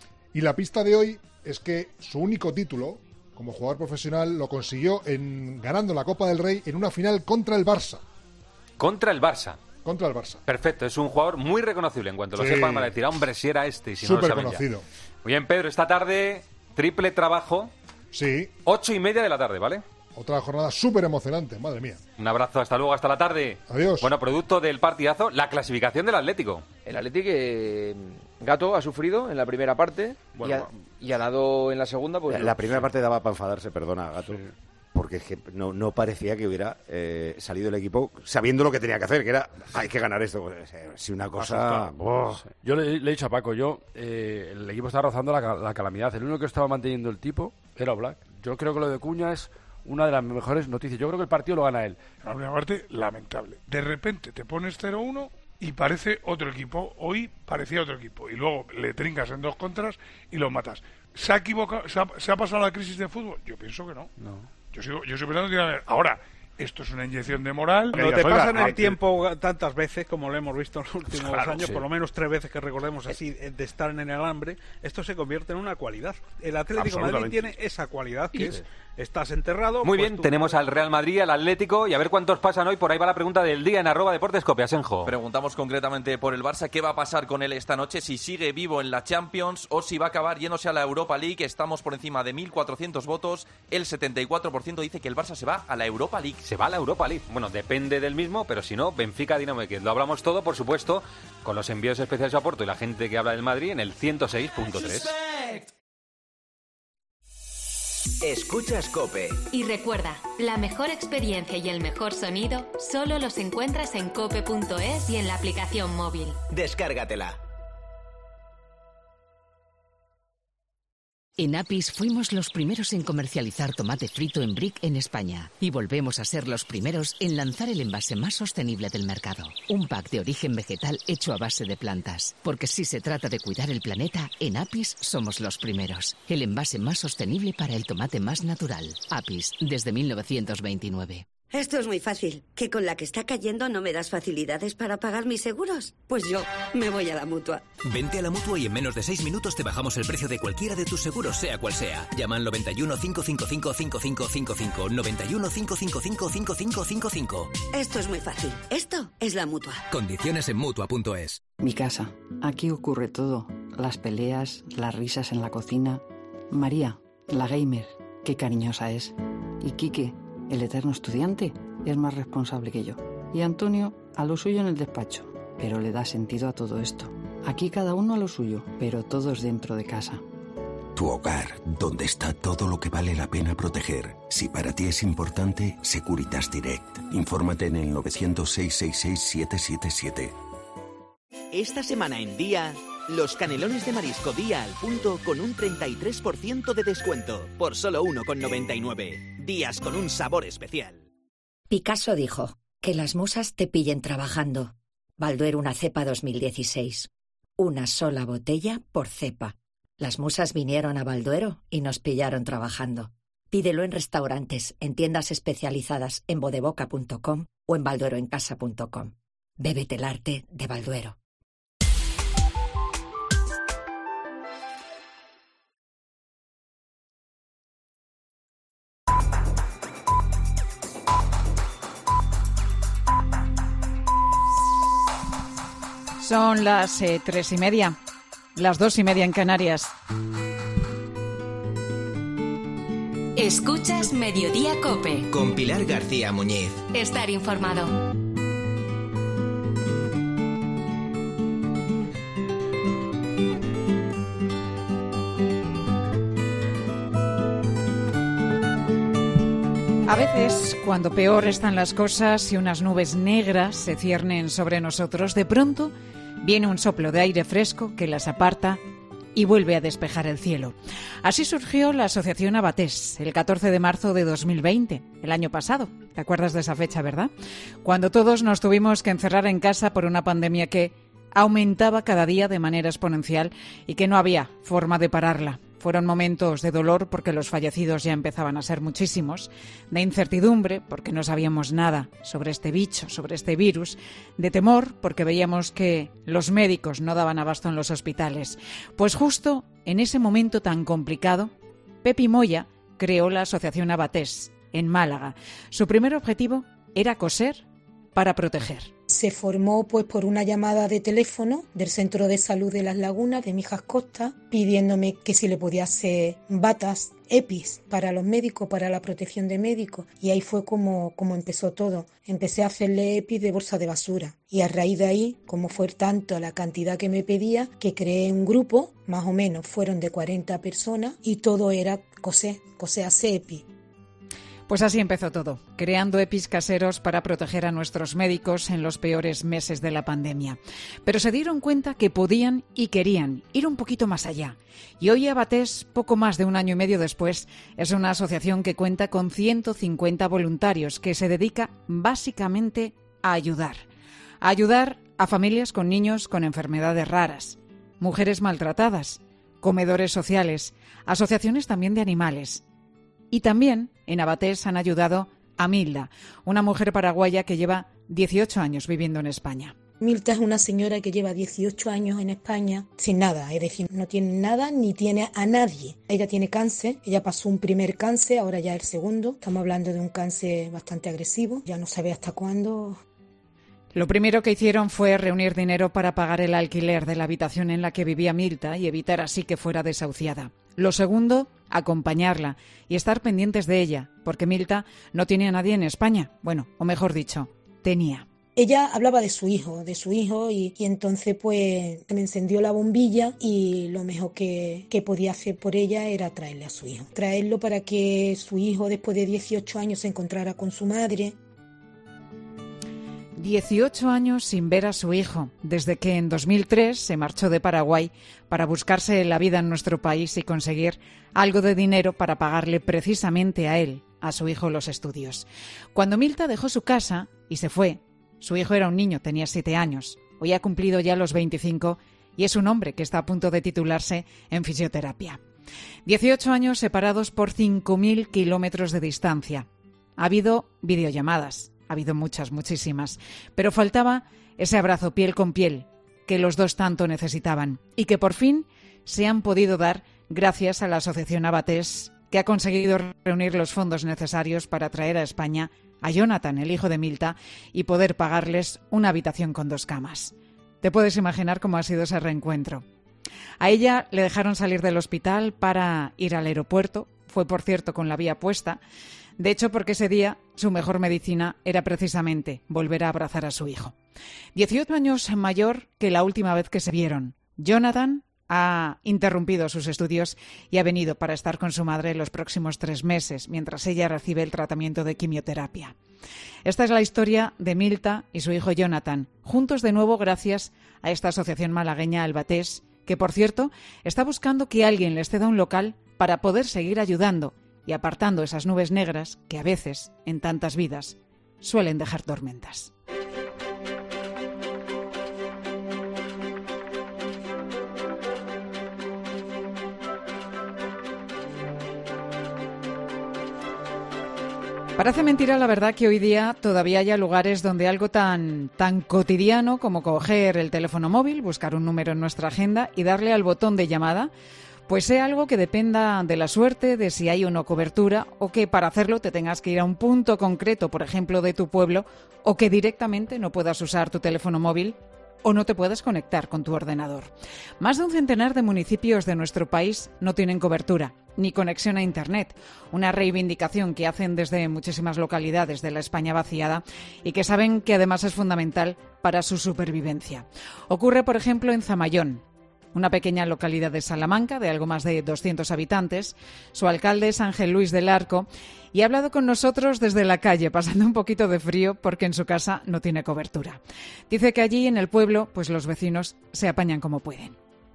Y la pista de hoy es que su único título como jugador profesional lo consiguió en ganando la Copa del Rey en una final contra el Barça. Contra el Barça. Contra el Barça. Perfecto, es un jugador muy reconocible. En cuanto lo sí. sepan, van a decir, hombre, si era este. Y si no lo Súper saben conocido. Ya. Muy bien, Pedro, esta tarde, triple trabajo. Sí. Ocho y media de la tarde, ¿vale? Otra jornada súper emocionante, madre mía. Un abrazo, hasta luego, hasta la tarde. Adiós. Bueno, producto del partidazo, la clasificación del Atlético. El Atlético, eh, Gato ha sufrido en la primera parte bueno, y, ha, y ha dado en la segunda. Pues, la, la primera parte daba para enfadarse, perdona, Gato. Sí. Porque es que no, no parecía que hubiera eh, salido el equipo sabiendo lo que tenía que hacer, que era, hay que ganar esto. Si una cosa... Oh. Yo le, le he dicho a Paco, yo eh, el equipo está rozando la, la calamidad. El único que estaba manteniendo el tipo era Oblak. Yo creo que lo de Cuña es una de las mejores noticias. Yo creo que el partido lo gana él. La primera parte, lamentable. De repente te pones cero uno y parece otro equipo. Hoy parecía otro equipo. Y luego le trincas en dos contras y los matas. ¿Se ha equivocado? ¿Se ha, se ha pasado la crisis de fútbol? Yo pienso que no. No. Yo sigo, yo sigo pensando que ahora esto es una inyección de moral. No te pasan el tiempo tantas veces como lo hemos visto en los últimos claro, años, sí. por lo menos tres veces que recordemos así de estar en el alambre, esto se convierte en una cualidad. El Atlético de Madrid tiene esa cualidad que es estás enterrado. Muy pues bien, tú... tenemos al Real Madrid, al Atlético y a ver cuántos pasan hoy. Por ahí va la pregunta del día en arroba Deportes Cope, Asenjo. Preguntamos concretamente por el Barça, ¿qué va a pasar con él esta noche? Si sigue vivo en la Champions o si va a acabar yéndose a la Europa League. Estamos por encima de mil cuatrocientos votos. El setenta y cuatro por ciento dice que el Barça se va a la Europa League. Se va a la Europa League. Bueno, depende del mismo, pero si no, Benfica, Dinamo de Kiev. Lo hablamos todo, por supuesto, con los envíos especiales a Porto y la gente que habla del Madrid en el ciento seis punto tres. Escuchas COPE. Y recuerda, la mejor experiencia y el mejor sonido solo los encuentras en cope punto es y en la aplicación móvil. Descárgatela. En Apis fuimos los primeros en comercializar tomate frito en brick en España y volvemos a ser los primeros en lanzar el envase más sostenible del mercado. Un pack de origen vegetal hecho a base de plantas. Porque si se trata de cuidar el planeta, en Apis somos los primeros. El envase más sostenible para el tomate más natural. Apis, desde mil novecientos veintinueve. Esto es muy fácil. ¿Que con la que está cayendo no me das facilidades para pagar mis seguros? Pues yo me voy a la Mutua. Vente a la Mutua y en menos de seis minutos te bajamos el precio de cualquiera de tus seguros, sea cual sea. Llama al noventa y uno, cinco cinco cinco, cinco cinco cinco cinco, noventa y uno, cinco cinco cinco, cinco cinco cinco cinco. Esto es muy fácil. Esto es la Mutua. Condiciones en Mutua punto es. Mi casa. Aquí ocurre todo. Las peleas, las risas en la cocina. María, la gamer, qué cariñosa es. Y Quique, el eterno estudiante, es más responsable que yo. Y Antonio, a lo suyo en el despacho, pero le da sentido a todo esto. Aquí cada uno a lo suyo, pero todos dentro de casa. Tu hogar, donde está todo lo que vale la pena proteger. Si para ti es importante, Securitas Direct. Infórmate en el novecientos, seiscientos sesenta y seis, siete siete siete. Esta semana en Día, Los canelones de marisco día al punto con un treinta y tres por ciento de descuento, por solo uno con noventa y nueve. Días con un sabor especial. Picasso dijo, que las musas te pillen trabajando. Balduero una cepa dos mil dieciséis. Una sola botella por cepa. Las musas vinieron a Balduero y nos pillaron trabajando. Pídelo en restaurantes, en tiendas especializadas en bodeboca punto com o en baldueroencasa punto com. Bébete el arte de Balduero. Son las eh, tres y media, las dos y media en Canarias. Escuchas Mediodía COPE. Con Pilar García Muñiz. Estar informado. A veces, cuando peor están las cosas y unas nubes negras se ciernen sobre nosotros, de pronto viene un soplo de aire fresco que las aparta y vuelve a despejar el cielo. Así surgió la Asociación Abatés, el catorce de marzo de dos mil veinte, el año pasado. ¿Te acuerdas de esa fecha, verdad? Cuando todos nos tuvimos que encerrar en casa por una pandemia que aumentaba cada día de manera exponencial y que no había forma de pararla. Fueron momentos de dolor porque los fallecidos ya empezaban a ser muchísimos, de incertidumbre porque no sabíamos nada sobre este bicho, sobre este virus, de temor porque veíamos que los médicos no daban abasto en los hospitales. Pues justo en ese momento tan complicado, Pepi Moya creó la Asociación Abatés en Málaga. Su primer objetivo era coser para proteger. Se formó pues por una llamada de teléfono del Centro de Salud de Las Lagunas de Mijas Costa, pidiéndome que si le podía hacer batas, EPIs para los médicos, para la protección de médicos. Y ahí fue como, como empezó todo. Empecé a hacerle EPIs de bolsa de basura. Y a raíz de ahí, como fue tanto la cantidad que me pedía, que creé un grupo, más o menos fueron de cuarenta personas, y todo era coser, coser hacer EPIs. Pues así empezó todo, creando EPIs caseros para proteger a nuestros médicos en los peores meses de la pandemia. Pero se dieron cuenta que podían y querían ir un poquito más allá. Y hoy Abatés, poco más de un año y medio después, es una asociación que cuenta con ciento cincuenta voluntarios que se dedica básicamente a ayudar. A ayudar a familias con niños con enfermedades raras, mujeres maltratadas, comedores sociales, asociaciones también de animales. Y también en Abatés han ayudado a Milda, una mujer paraguaya que lleva dieciocho años viviendo en España. Milda es una señora que lleva dieciocho años en España sin nada, es decir, no tiene nada ni tiene a nadie. Ella tiene cáncer, ella pasó un primer cáncer, ahora ya el segundo. Estamos hablando de un cáncer bastante agresivo, ya no sabe hasta cuándo. Lo primero que hicieron fue reunir dinero para pagar el alquiler de la habitación en la que vivía Milda y evitar así que fuera desahuciada. Lo segundo, acompañarla y estar pendientes de ella, porque Milda no tiene a nadie en España. Bueno, o mejor dicho, tenía. Ella hablaba de su hijo, de su hijo y, y entonces pues me encendió la bombilla y lo mejor que, que podía hacer por ella era traerle a su hijo. Traerlo para que su hijo después de dieciocho años se encontrara con su madre. dieciocho años sin ver a su hijo, desde que en dos mil tres se marchó de Paraguay para buscarse la vida en nuestro país y conseguir algo de dinero para pagarle precisamente a él, a su hijo, los estudios. Cuando Milda dejó su casa y se fue, su hijo era un niño, tenía siete años, hoy ha cumplido ya los veinticinco y es un hombre que está a punto de titularse en fisioterapia. dieciocho años separados por cinco mil kilómetros de distancia. Ha habido videollamadas. Ha habido muchas, muchísimas, pero faltaba ese abrazo piel con piel que los dos tanto necesitaban y que por fin se han podido dar gracias a la Asociación Abatés, que ha conseguido reunir los fondos necesarios para traer a España a Jonathan, el hijo de Milda, y poder pagarles una habitación con dos camas. Te puedes imaginar cómo ha sido ese reencuentro. A ella le dejaron salir del hospital para ir al aeropuerto, fue por cierto con la vía puesta. De hecho, porque ese día su mejor medicina era precisamente volver a abrazar a su hijo. dieciocho años mayor que la última vez que se vieron. Jonathan ha interrumpido sus estudios y ha venido para estar con su madre los próximos tres meses, mientras ella recibe el tratamiento de quimioterapia. Esta es la historia de Milda y su hijo Jonathan, juntos de nuevo gracias a esta asociación malagueña Abatés, que por cierto está buscando que alguien le ceda un local para poder seguir ayudando y apartando esas nubes negras que a veces, en tantas vidas, suelen dejar tormentas. Parece mentira, la verdad, que hoy día todavía haya lugares donde algo tan, tan cotidiano como coger el teléfono móvil, buscar un número en nuestra agenda y darle al botón de llamada, pues sea algo que dependa de la suerte, de si hay o no cobertura, o que para hacerlo te tengas que ir a un punto concreto, por ejemplo, de tu pueblo, o que directamente no puedas usar tu teléfono móvil o no te puedas conectar con tu ordenador. Más de un centenar de municipios de nuestro país no tienen cobertura ni conexión a Internet, una reivindicación que hacen desde muchísimas localidades de la España vaciada y que saben que además es fundamental para su supervivencia. Ocurre, por ejemplo, en Zamayón, una pequeña localidad de Salamanca de algo más de doscientos habitantes. Su alcalde es Ángel Luis del Arco y ha hablado con nosotros desde la calle, pasando un poquito de frío porque en su casa no tiene cobertura. Dice que allí en el pueblo, pues los vecinos se apañan como pueden.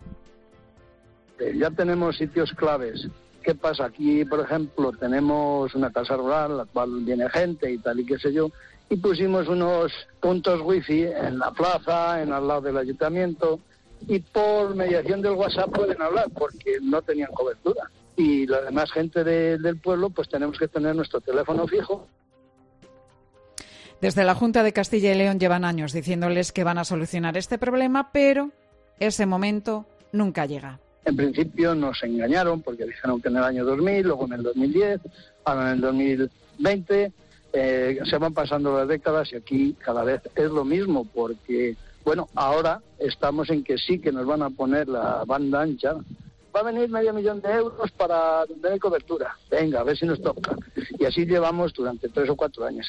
Ya tenemos sitios claves. ¿Qué pasa? Aquí, por ejemplo, tenemos una casa rural, la cual viene gente y tal y qué sé yo, y pusimos unos puntos wifi en la plaza, en al lado del ayuntamiento, y por mediación del WhatsApp pueden hablar porque no tenían cobertura. Y la demás gente de, del pueblo, pues tenemos que tener nuestro teléfono fijo. Desde la Junta de Castilla y León llevan años diciéndoles que van a solucionar este problema, pero ese momento nunca llega. En principio nos engañaron porque dijeron que en el año dos mil, luego en el dos mil diez, ahora en el dos mil veinte, eh, se van pasando las décadas y aquí cada vez es lo mismo porque, bueno, ahora estamos en que sí que nos van a poner la banda ancha. Va a venir medio millón de euros para tener cobertura. Venga, a ver si nos toca. Y así llevamos durante tres o cuatro años.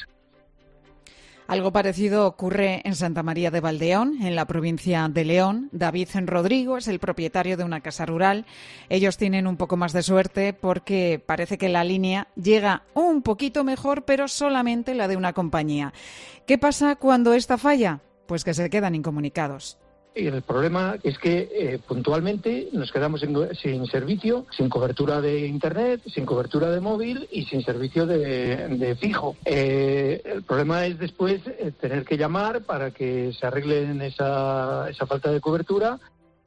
Algo parecido ocurre en Santa María de Valdeón, en la provincia de León. David Rodrigo es el propietario de una casa rural. Ellos tienen un poco más de suerte porque parece que la línea llega un poquito mejor, pero solamente la de una compañía. ¿Qué pasa cuando esta falla? Pues que se quedan incomunicados. Y el problema es que eh, puntualmente nos quedamos sin, sin servicio, sin cobertura de Internet, sin cobertura de móvil y sin servicio de, de fijo. Eh, el problema es después eh, tener que llamar para que se arreglen esa, esa falta de cobertura.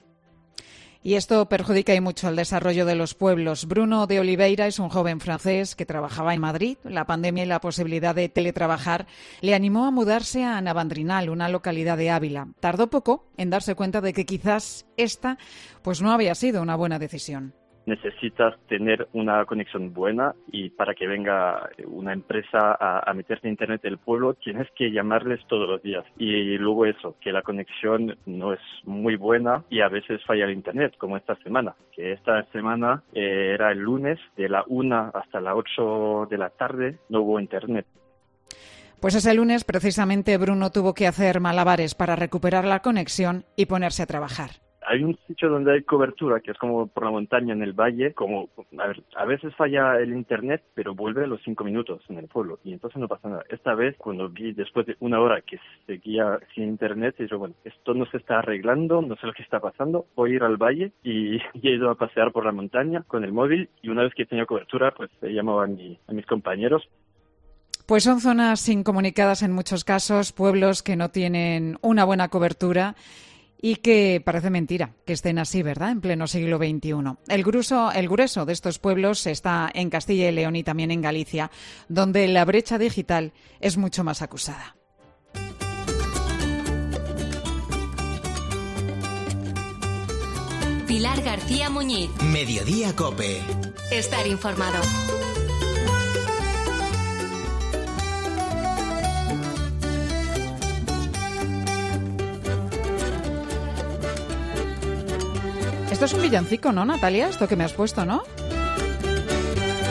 Y esto perjudica y mucho el desarrollo de los pueblos. Bruno de Oliveira es un joven francés que trabajaba en Madrid. La pandemia y la posibilidad de teletrabajar le animó a mudarse a Navandrinal, una localidad de Ávila. Tardó poco en darse cuenta de que quizás esta pues no había sido una buena decisión. Necesitas tener una conexión buena y para que venga una empresa a, a meterse en Internet del pueblo tienes que llamarles todos los días. Y luego eso, que la conexión no es muy buena y a veces falla el Internet, como esta semana. Que esta semana eh, era el lunes de la una hasta las ocho de la tarde, no hubo Internet. Pues ese lunes precisamente Bruno tuvo que hacer malabares para recuperar la conexión y ponerse a trabajar. Hay un sitio donde hay cobertura, que es como por la montaña en el valle, como a, ver, a veces falla el internet, pero vuelve a los cinco minutos en el pueblo, y entonces no pasa nada. Esta vez, cuando vi después de una hora que seguía sin internet, dije, bueno, esto no se está arreglando, no sé lo que está pasando, voy a ir al valle, y, y he ido a pasear por la montaña con el móvil, y una vez que tenía cobertura, pues he llamado a, mi, a mis compañeros. Pues son zonas incomunicadas en muchos casos, pueblos que no tienen una buena cobertura, y que parece mentira que estén así, ¿verdad?, en pleno siglo veintiuno. El grueso, el grueso de estos pueblos está en Castilla y León y también en Galicia, donde la brecha digital es mucho más acusada. Pilar García Muñiz. Mediodía COPE. Estar informado. Esto es un villancico, ¿no, Natalia? Esto que me has puesto, ¿no? Ah,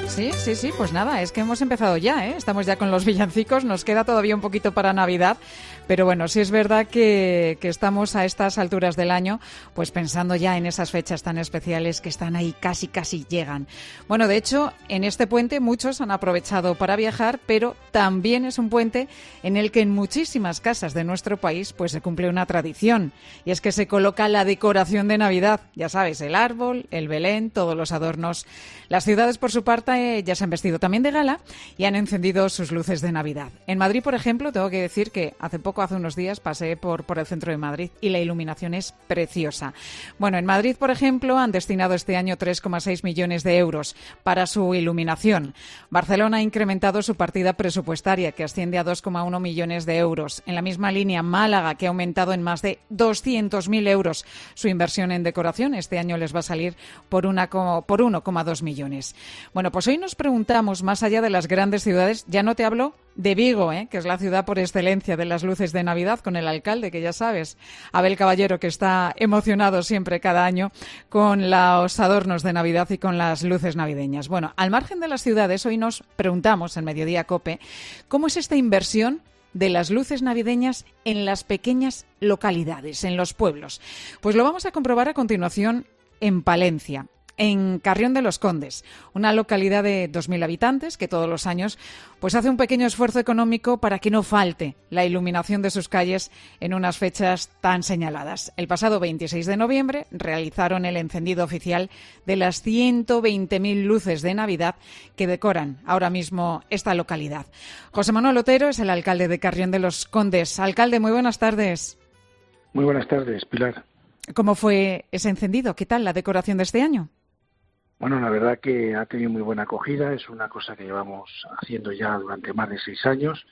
Sí, sí, sí, pues nada, es que hemos empezado ya, ¿eh? Estamos ya con los villancicos, nos queda todavía un poquito para Navidad, pero bueno, sí es verdad que, que estamos a estas alturas del año, pues pensando ya en esas fechas tan especiales que están ahí, casi, casi llegan. Bueno, de hecho, en este puente muchos han aprovechado para viajar, pero también es un puente en el que en muchísimas casas de nuestro país pues se cumple una tradición, y es que se coloca la decoración de Navidad, ya sabes, el árbol, el Belén, todos los adornos. Las ciudades, por su parte, ya se han vestido también de gala y han encendido sus luces de Navidad. En Madrid, por ejemplo, tengo que decir que hace poco, hace unos días, pasé por, por el centro de Madrid y la iluminación es preciosa. Bueno, en Madrid, por ejemplo, han destinado este año tres coma seis millones de euros para su iluminación. Barcelona ha incrementado su partida presupuestaria, que asciende a dos coma uno millones de euros. En la misma línea, Málaga, que ha aumentado en más de doscientos mil euros su inversión en decoración. Este año les va a salir por, una, por uno coma dos millones. Bueno, pues hoy nos preguntamos, más allá de las grandes ciudades, ya no te hablo de Vigo, ¿eh? que es la ciudad por excelencia de las luces de Navidad, con el alcalde, que ya sabes, Abel Caballero, que está emocionado siempre cada año con los adornos de Navidad y con las luces navideñas. Bueno, al margen de las ciudades, hoy nos preguntamos en Mediodía COPE, ¿cómo es esta inversión de las luces navideñas en las pequeñas localidades, en los pueblos? Pues lo vamos a comprobar a continuación en Palencia, en Carrión de los Condes, una localidad de dos mil habitantes que todos los años pues hace un pequeño esfuerzo económico para que no falte la iluminación de sus calles en unas fechas tan señaladas. El pasado veintiséis de noviembre realizaron el encendido oficial de las ciento veinte mil luces de Navidad que decoran ahora mismo esta localidad. José Manuel Otero es el alcalde de Carrión de los Condes. Alcalde, muy buenas tardes. Muy buenas tardes, Pilar. ¿Cómo fue ese encendido? ¿Qué tal la decoración de este año? Bueno, la verdad que ha tenido muy buena acogida, es una cosa que llevamos haciendo ya durante más de seis años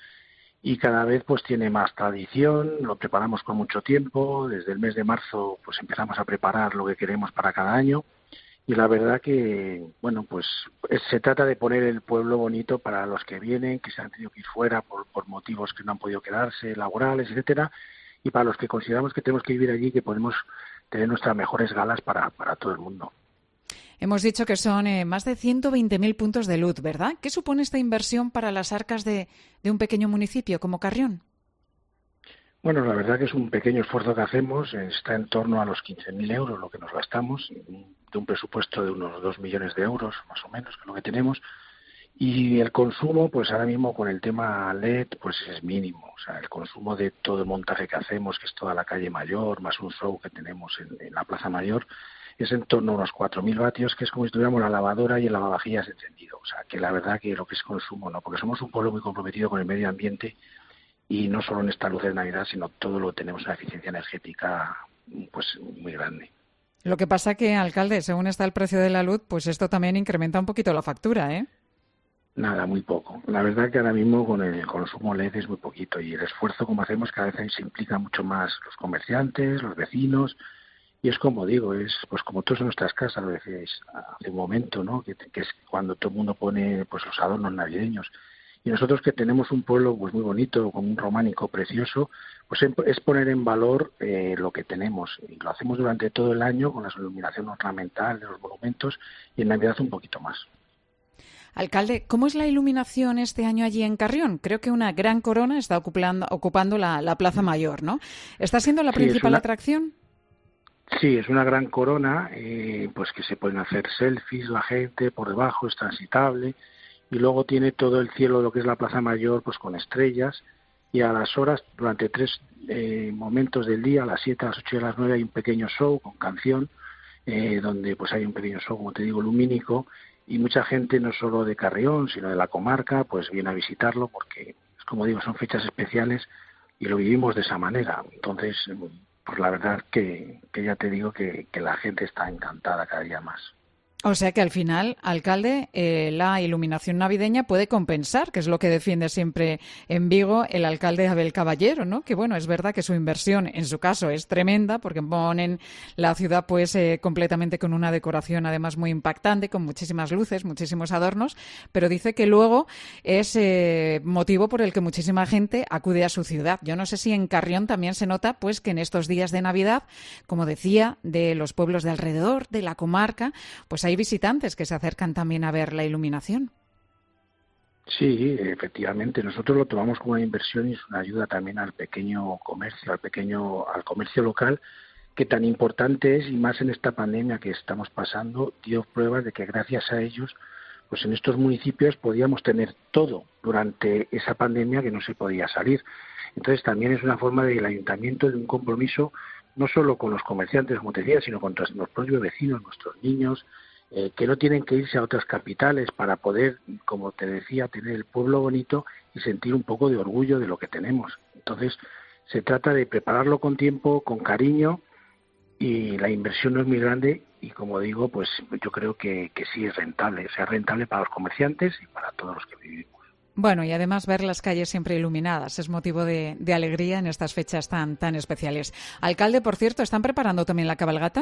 y cada vez pues tiene más tradición, lo preparamos con mucho tiempo, desde el mes de marzo pues empezamos a preparar lo que queremos para cada año y la verdad que, bueno, pues es, se trata de poner el pueblo bonito para los que vienen, que se han tenido que ir fuera por, por motivos que no han podido quedarse, laborales, etcétera, y para los que consideramos que tenemos que vivir allí, que podemos tener nuestras mejores galas para, para todo el mundo. Hemos dicho que son eh, más de ciento veinte mil puntos de luz, ¿verdad? ¿Qué supone esta inversión para las arcas de, de un pequeño municipio como Carrión? Bueno, la verdad que es un pequeño esfuerzo que hacemos, está en torno a los quince mil euros lo que nos gastamos, de un presupuesto de unos dos millones de euros, más o menos, que es lo que tenemos, y el consumo, pues ahora mismo con el tema L E D, pues es mínimo, o sea, el consumo de todo el montaje que hacemos, que es toda la calle Mayor, más un show que tenemos en, en la Plaza Mayor, es en torno a unos cuatro mil vatios, que es como si tuviéramos la lavadora y el lavavajillas encendido. O sea, que la verdad que lo que es consumo, no, porque somos un pueblo muy comprometido con el medio ambiente y no solo en esta luz de Navidad, sino todo lo tenemos una eficiencia energética pues muy grande. Lo que pasa que, alcalde, según está el precio de la luz, pues esto también incrementa un poquito la factura, ¿eh? Nada, muy poco. La verdad que ahora mismo con el consumo L E D es muy poquito y el esfuerzo como hacemos cada vez se implica mucho más los comerciantes, los vecinos. Y es como digo, es pues como todos en nuestras casas, lo decíais hace un momento, ¿no? Que, que es cuando todo el mundo pone pues los adornos navideños. Y nosotros que tenemos un pueblo pues muy bonito, con un románico precioso, pues es poner en valor eh, lo que tenemos. Y lo hacemos durante todo el año con la iluminación ornamental de los monumentos y en Navidad un poquito más. Alcalde, ¿cómo es la iluminación este año allí en Carrión? Creo que una gran corona está ocupando, ocupando la, la Plaza Mayor, ¿no? ¿Está siendo la sí, principal una... atracción? Sí, es una gran corona, eh, pues que se pueden hacer selfies, la gente por debajo es transitable y luego tiene todo el cielo, lo que es la Plaza Mayor, pues con estrellas y a las horas, durante tres eh, momentos del día, a las siete, a las ocho y a las nueve hay un pequeño show con canción, eh, donde pues hay un pequeño show, como te digo, lumínico y mucha gente no solo de Carrión, sino de la comarca, pues viene a visitarlo porque, como digo, son fechas especiales y lo vivimos de esa manera. Entonces, pues la verdad que, que ya te digo que, que la gente está encantada cada día más. O sea que al final, alcalde, eh, la iluminación navideña puede compensar, que es lo que defiende siempre en Vigo el alcalde Abel Caballero, ¿no? Que bueno, es verdad que su inversión en su caso es tremenda porque ponen la ciudad pues eh, completamente con una decoración además muy impactante, con muchísimas luces, muchísimos adornos, pero dice que luego es eh, motivo por el que muchísima gente acude a su ciudad. Yo no sé si en Carrión también se nota pues que en estos días de Navidad, como decía, de los pueblos de alrededor, de la comarca, pues hay hay visitantes que se acercan también a ver la iluminación. Sí, efectivamente. Nosotros lo tomamos como una inversión y es una ayuda también al pequeño comercio, al pequeño, al comercio local, que tan importante es, y más en esta pandemia que estamos pasando, dio pruebas de que gracias a ellos, pues en estos municipios podíamos tener todo durante esa pandemia que no se podía salir. Entonces también es una forma del ayuntamiento de un compromiso no solo con los comerciantes, como te decía, sino con nuestros propios vecinos, nuestros niños, eh, que no tienen que irse a otras capitales para poder, como te decía, tener el pueblo bonito y sentir un poco de orgullo de lo que tenemos. Entonces se trata de prepararlo con tiempo, con cariño, y la inversión no es muy grande y, como digo, pues yo creo que, que sí es rentable, o sea, rentable para los comerciantes y para todos los que vivimos. Bueno, y además ver las calles siempre iluminadas es motivo de, de alegría en estas fechas tan, tan especiales. Alcalde, por cierto, ¿están preparando también la cabalgata?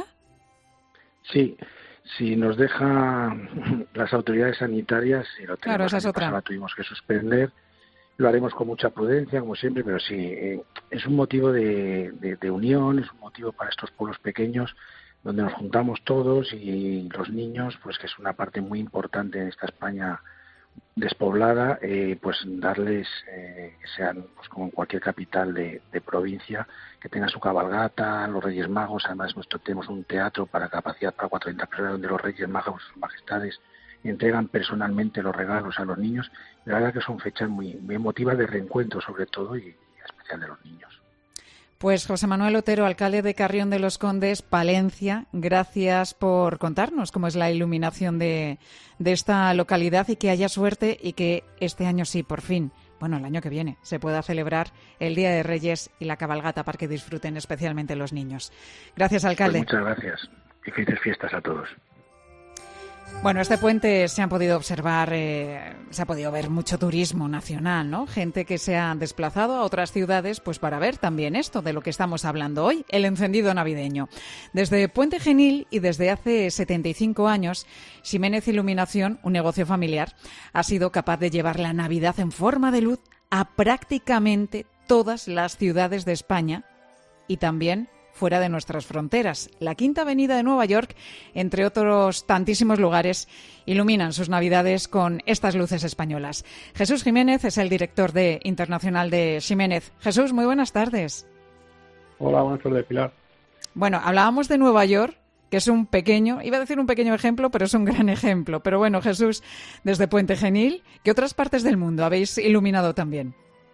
Sí, si nos dejan las autoridades sanitarias, si lo tenemos, claro, esa es otra. La tuvimos que suspender, lo haremos con mucha prudencia, como siempre, pero sí, eh, es un motivo de, de, de unión, es un motivo para estos pueblos pequeños donde nos juntamos todos y los niños, pues que es una parte muy importante en esta España despoblada, eh, pues darles eh, que sean, pues como en cualquier capital de, de provincia, que tengan su cabalgata, los Reyes Magos. Además nosotros tenemos un teatro para capacidad para cuatrocientas personas donde los Reyes Magos, sus majestades, entregan personalmente los regalos a los niños. La verdad que son fechas muy, muy emotivas de reencuentro, sobre todo, y, y en especial de los niños. Pues José Manuel Otero, alcalde de Carrión de los Condes, Palencia, gracias por contarnos cómo es la iluminación de, de esta localidad, y que haya suerte y que este año sí, por fin, bueno, el año que viene, se pueda celebrar el Día de Reyes y la cabalgata para que disfruten especialmente los niños. Gracias, alcalde. Pues muchas gracias y felices fiestas a todos. Bueno, este puente se han podido observar, eh, se ha podido ver mucho turismo nacional, ¿no? Gente que se ha desplazado a otras ciudades pues para ver también esto de lo que estamos hablando hoy, el encendido navideño. Desde Puente Genil y desde hace setenta y cinco años, Ximénez Iluminación, un negocio familiar, ha sido capaz de llevar la Navidad en forma de luz a prácticamente todas las ciudades de España y también fuera de nuestras fronteras. La Quinta Avenida de Nueva York, entre otros tantísimos lugares, iluminan sus Navidades con estas luces españolas. Jesús Jiménez es el director de internacional de Ximénez. Jesús, muy buenas tardes. Hola, buenas tardes, Pilar. Bueno, hablábamos de Nueva York, que es un pequeño, iba a decir un pequeño ejemplo, pero es un gran ejemplo. Pero bueno, Jesús, desde Puente Genil, ¿qué otras partes del mundo habéis iluminado también?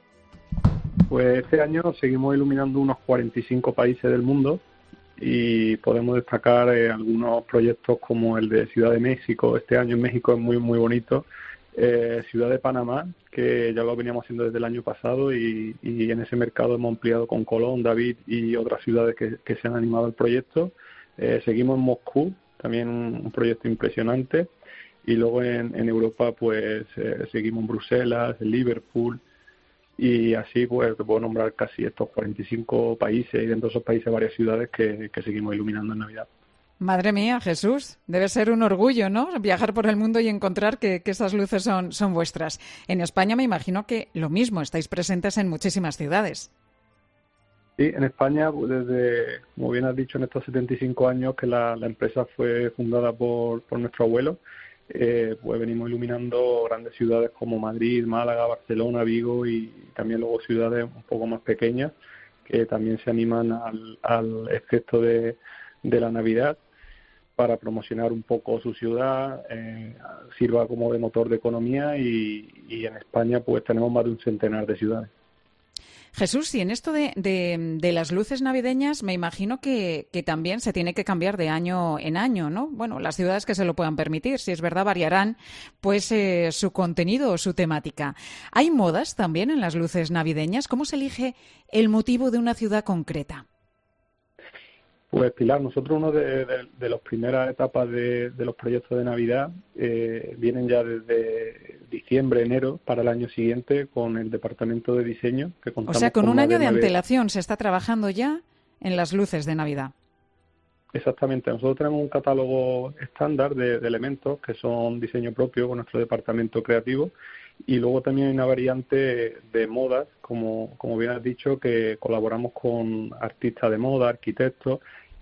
Pues este año seguimos iluminando unos cuarenta y cinco países del mundo y podemos destacar eh, algunos proyectos como el de Ciudad de México. Este año en México es muy muy bonito. Eh, Ciudad de Panamá, que ya lo veníamos haciendo desde el año pasado, y, y en ese mercado hemos ampliado con Colón, David y otras ciudades que, que se han animado al proyecto. Eh, seguimos en Moscú, también un, un proyecto impresionante. Y luego en, en Europa pues eh, seguimos en Bruselas, en Liverpool. Y así pues te puedo nombrar casi estos cuarenta y cinco países, y dentro de esos países varias ciudades que, que seguimos iluminando en Navidad. Madre mía, Jesús, debe ser un orgullo, ¿no? Viajar por el mundo y encontrar que, que esas luces son, son vuestras. En España me imagino que lo mismo, estáis presentes en muchísimas ciudades. Sí, en España, pues desde, como bien has dicho, en estos setenta y cinco años que la, la empresa fue fundada por, por nuestro abuelo, Eh, pues venimos iluminando grandes ciudades como Madrid, Málaga, Barcelona, Vigo, y también luego ciudades un poco más pequeñas que también se animan al, al efecto de, de la Navidad para promocionar un poco su ciudad, eh, sirva como de motor de economía, y, y en España pues tenemos más de un centenar de ciudades. Jesús, y en esto de, de, de las luces navideñas me imagino que, que también se tiene que cambiar de año en año, ¿no? Bueno, las ciudades que se lo puedan permitir, si es verdad, variarán pues eh, su contenido o su temática. ¿Hay modas también en las luces navideñas? ¿Cómo se elige el motivo de una ciudad concreta? Pues Pilar, nosotros una de, de, de las primeras etapas de, de los proyectos de Navidad eh, vienen ya desde diciembre, enero para el año siguiente con el departamento de diseño. Que contamos o sea, con, con un año de, de antelación se está trabajando ya en las luces de Navidad. Exactamente, nosotros tenemos un catálogo estándar de, de elementos que son diseño propio con nuestro departamento creativo, y luego también hay una variante de modas, como, como bien has dicho, que colaboramos con artistas de moda, arquitectos,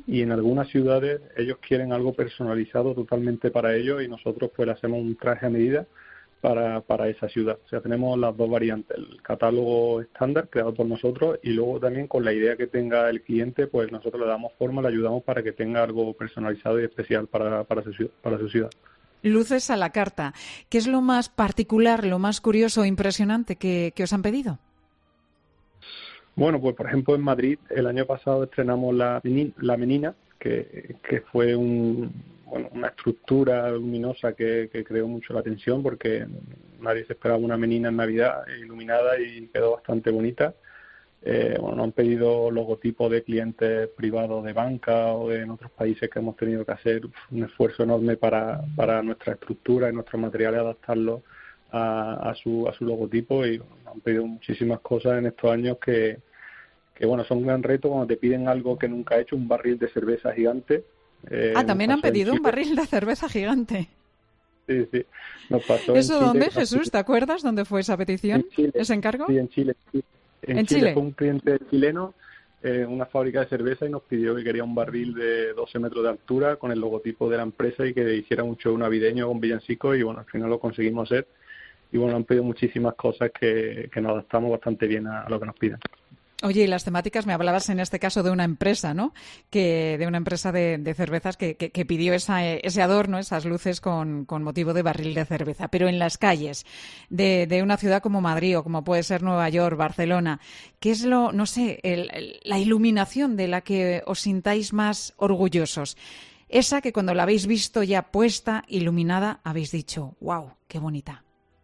y en algunas ciudades ellos quieren algo personalizado totalmente para ellos y nosotros pues le hacemos un traje a medida para, para esa ciudad. O sea, tenemos las dos variantes, el catálogo estándar creado por nosotros y luego también con la idea que tenga el cliente, pues nosotros le damos forma, le ayudamos para que tenga algo personalizado y especial para, para, su, para su ciudad. Luces a la carta. ¿Qué es lo más particular, lo más curioso o impresionante que, que os han pedido? Bueno, pues por ejemplo en Madrid el año pasado estrenamos la, la Menina, que, que fue un, bueno, una estructura luminosa que, que creó mucho la atención porque nadie se esperaba una menina en Navidad iluminada y quedó bastante bonita. Eh, bueno, nos han pedido logotipos de clientes privados de banca o de en otros países que hemos tenido que hacer un esfuerzo enorme para, para nuestra estructura y nuestros materiales adaptarlos a, a, su, a su logotipo y bueno, nos han pedido muchísimas cosas en estos años que, que bueno, son un gran reto cuando te piden algo que nunca he hecho, un barril de cerveza gigante. Eh, ah, también han pedido un barril de cerveza gigante. Sí, sí. Nos pasó ¿Eso en dónde, Chile, Jesús? ¿Te acuerdas dónde fue esa petición? En Chile. ¿Ese encargo? Sí, en Chile. Sí. En, ¿En Chile, Chile fue un cliente chileno en eh, una fábrica de cerveza y nos pidió que quería un barril de doce metros de altura con el logotipo de la empresa y que hiciera un show navideño con villancicos y bueno, al final lo conseguimos hacer y bueno, han pedido muchísimas cosas que, que nos adaptamos bastante bien a, a lo que nos piden. Oye, y las temáticas, me hablabas en este caso de una empresa, ¿no? Que de una empresa de, de cervezas que, que, que pidió esa, ese adorno, esas luces con, con motivo de barril de cerveza. Pero en las calles de, de una ciudad como Madrid o como puede ser Nueva York, Barcelona, ¿qué es lo, no sé, el, el, la iluminación de la que os sintáis más orgullosos? Esa que cuando la habéis visto ya puesta, iluminada, habéis dicho, wow, qué bonita.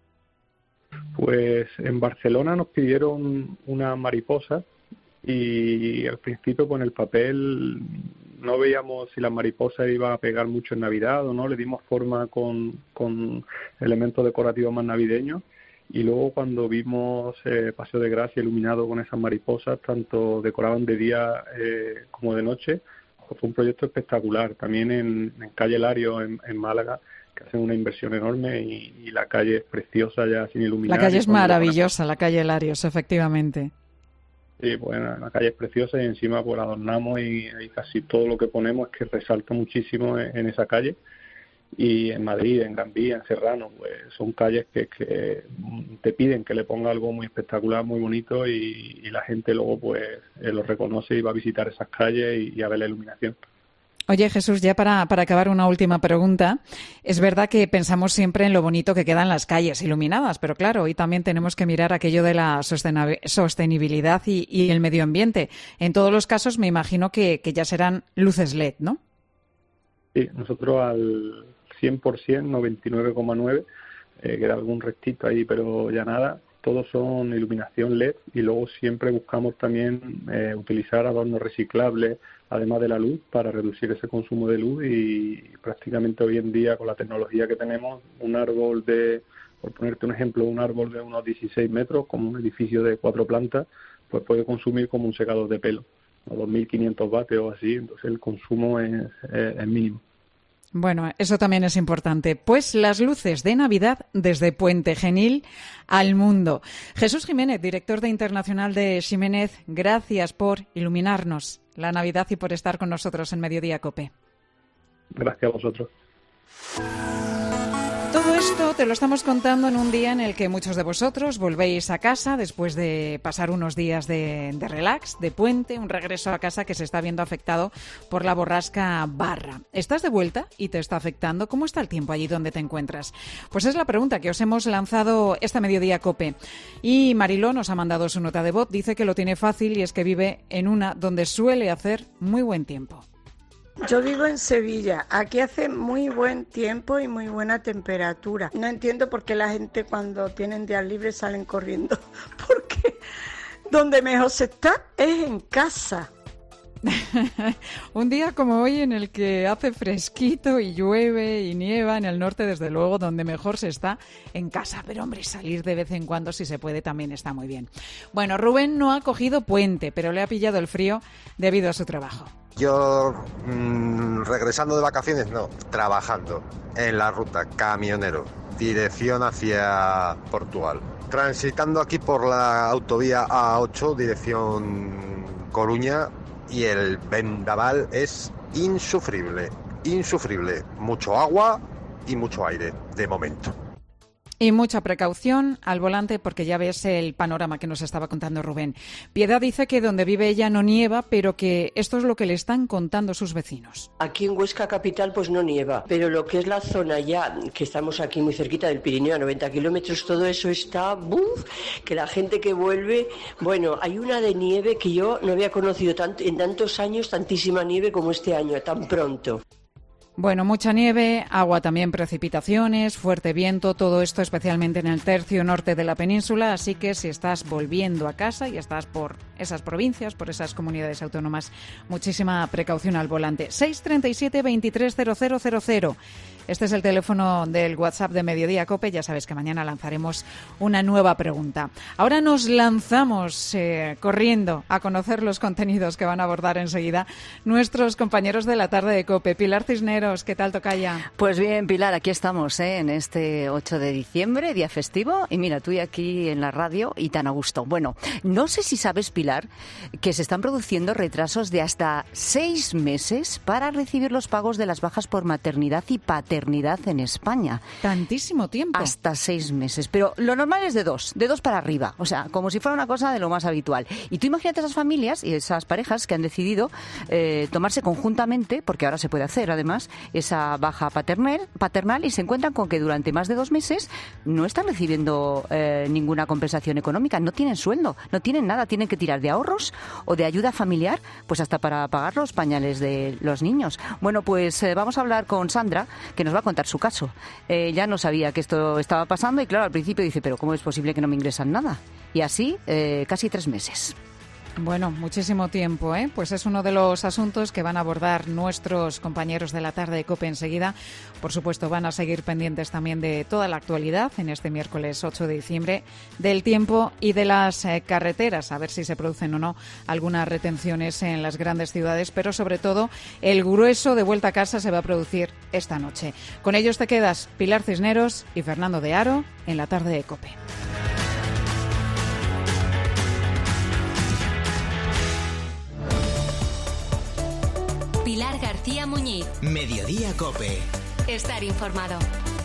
Pues en Barcelona nos pidieron una mariposa y al principio con el papel no veíamos si la mariposa iba a pegar mucho en Navidad o no, le dimos forma con, con elementos decorativos más navideños y luego cuando vimos eh, Paseo de Gracia iluminado con esas mariposas, tanto decoraban de día eh, como de noche, pues fue un proyecto espectacular. También en, en Calle Lario, en, en Málaga, que hacen una inversión enorme y, y la calle es preciosa ya sin iluminar. La calle es maravillosa, la calle Larios, efectivamente. Sí, bueno, la calle es preciosa y encima pues la adornamos y, y casi todo lo que ponemos es que resalta muchísimo en, en esa calle. Y en Madrid, en Gran Vía, en Serrano, pues son calles que, que te piden que le ponga algo muy espectacular, muy bonito y, y la gente luego pues eh, lo reconoce y va a visitar esas calles y, y a ver la iluminación. Oye, Jesús, ya para, para acabar una última pregunta. Es verdad que pensamos siempre en lo bonito que quedan las calles iluminadas, pero claro, hoy también tenemos que mirar aquello de la sostenibilidad y, y el medio ambiente. En todos los casos me imagino que, que ya serán luces L E D, ¿no? Sí, nosotros al cien por ciento, noventa y nueve coma nueve, eh, queda algún restito ahí, pero ya nada. Todos son iluminación L E D y luego siempre buscamos también eh, utilizar adornos reciclables, además de la luz, para reducir ese consumo de luz y prácticamente hoy en día con la tecnología que tenemos, un árbol de, por ponerte un ejemplo, un árbol de unos dieciséis metros, como un edificio de cuatro plantas, pues puede consumir como un secador de pelo, a dos mil quinientos vatios o así, entonces el consumo es, es, es mínimo. Bueno, eso también es importante. Pues las luces de Navidad desde Puente Genil al mundo. Jesús Jiménez, director de Internacional de Ximénez, gracias por iluminarnos la Navidad y por estar con nosotros en Mediodía COPE. Gracias a vosotros. Todo esto te lo estamos contando en un día en el que muchos de vosotros volvéis a casa después de pasar unos días de, de relax, de puente, un regreso a casa que se está viendo afectado por la borrasca Barra. ¿Estás de vuelta y te está afectando? ¿Cómo está el tiempo allí donde te encuentras? Pues es la pregunta que os hemos lanzado esta Mediodía COPE. Y Mariló nos ha mandado su nota de voz, dice que lo tiene fácil y es que vive en una donde suele hacer muy buen tiempo. Yo vivo en Sevilla, aquí hace muy buen tiempo y muy buena temperatura. No entiendo por qué la gente cuando tienen días libres salen corriendo, porque donde mejor se está es en casa. Un día como hoy en el que hace fresquito y llueve y nieva en el norte, desde luego, donde mejor se está en casa. Pero hombre, salir de vez en cuando si se puede también está muy bien. Bueno, Rubén no ha cogido puente, pero le ha pillado el frío debido a su trabajo. Yo, mmm, regresando de vacaciones, no, trabajando en la ruta, camionero, dirección hacia Portugal. Transitando aquí por la autovía A ocho, dirección Coruña, y el vendaval es insufrible, insufrible. Mucho agua y mucho aire, de momento. Y mucha precaución al volante porque ya ves el panorama que nos estaba contando Rubén. Piedad dice que donde vive ella no nieva, pero que esto es lo que le están contando sus vecinos. Aquí en Huesca capital pues no nieva, pero lo que es la zona ya, que estamos aquí muy cerquita del Pirineo, a noventa kilómetros, todo eso está, ¡buf!, que la gente que vuelve, bueno, hay una de nieve que yo no había conocido tanto, en tantos años, tantísima nieve como este año, tan pronto. Bueno, mucha nieve, agua también, precipitaciones, fuerte viento, todo esto especialmente en el tercio norte de la península, así que si estás volviendo a casa y estás por esas provincias, por esas comunidades autónomas, muchísima precaución al volante. seis treinta y siete, veintitrés, cero cero cero cero. Este es el teléfono del WhatsApp de Mediodía COPE. Ya sabes que mañana lanzaremos una nueva pregunta. Ahora nos lanzamos eh, corriendo a conocer los contenidos que van a abordar enseguida nuestros compañeros de la tarde de COPE. Pilar Cisneros, ¿qué tal, tocaya? Pues bien, Pilar, aquí estamos ¿eh? en este ocho de diciembre, día festivo. Y mira, tú y aquí en la radio y tan a gusto. Bueno, no sé si sabes, Pilar, que se están produciendo retrasos de hasta seis meses para recibir los pagos de las bajas por maternidad y paternidad en España. Tantísimo tiempo. Hasta seis meses. Pero lo normal es de dos, de dos para arriba. O sea, como si fuera una cosa de lo más habitual. Y tú imagínate esas familias y esas parejas que han decidido eh, tomarse conjuntamente, porque ahora se puede hacer además, esa baja paternal, paternal y se encuentran con que durante más de dos meses no están recibiendo eh, ninguna compensación económica, no tienen sueldo, no tienen nada, tienen que tirar de ahorros o de ayuda familiar, pues hasta para pagar los pañales de los niños. Bueno, pues eh, vamos a hablar con Sandra, que nos va a contar su caso. Eh, ya no sabía que esto estaba pasando y claro, al principio dice, pero ¿cómo es posible que no me ingresan nada? Y así, eh, casi tres meses. Bueno, muchísimo tiempo, ¿eh? Pues es uno de los asuntos que van a abordar nuestros compañeros de la tarde de COPE enseguida. Por supuesto, van a seguir pendientes también de toda la actualidad en este miércoles ocho de diciembre, del tiempo y de las eh, carreteras, a ver si se producen o no algunas retenciones en las grandes ciudades, pero sobre todo el grueso de vuelta a casa se va a producir esta noche. Con ellos te quedas Pilar Cisneros y Fernando de Aro en la tarde de COPE. Pilar García Muñiz. Mediodía COPE. Estar informado.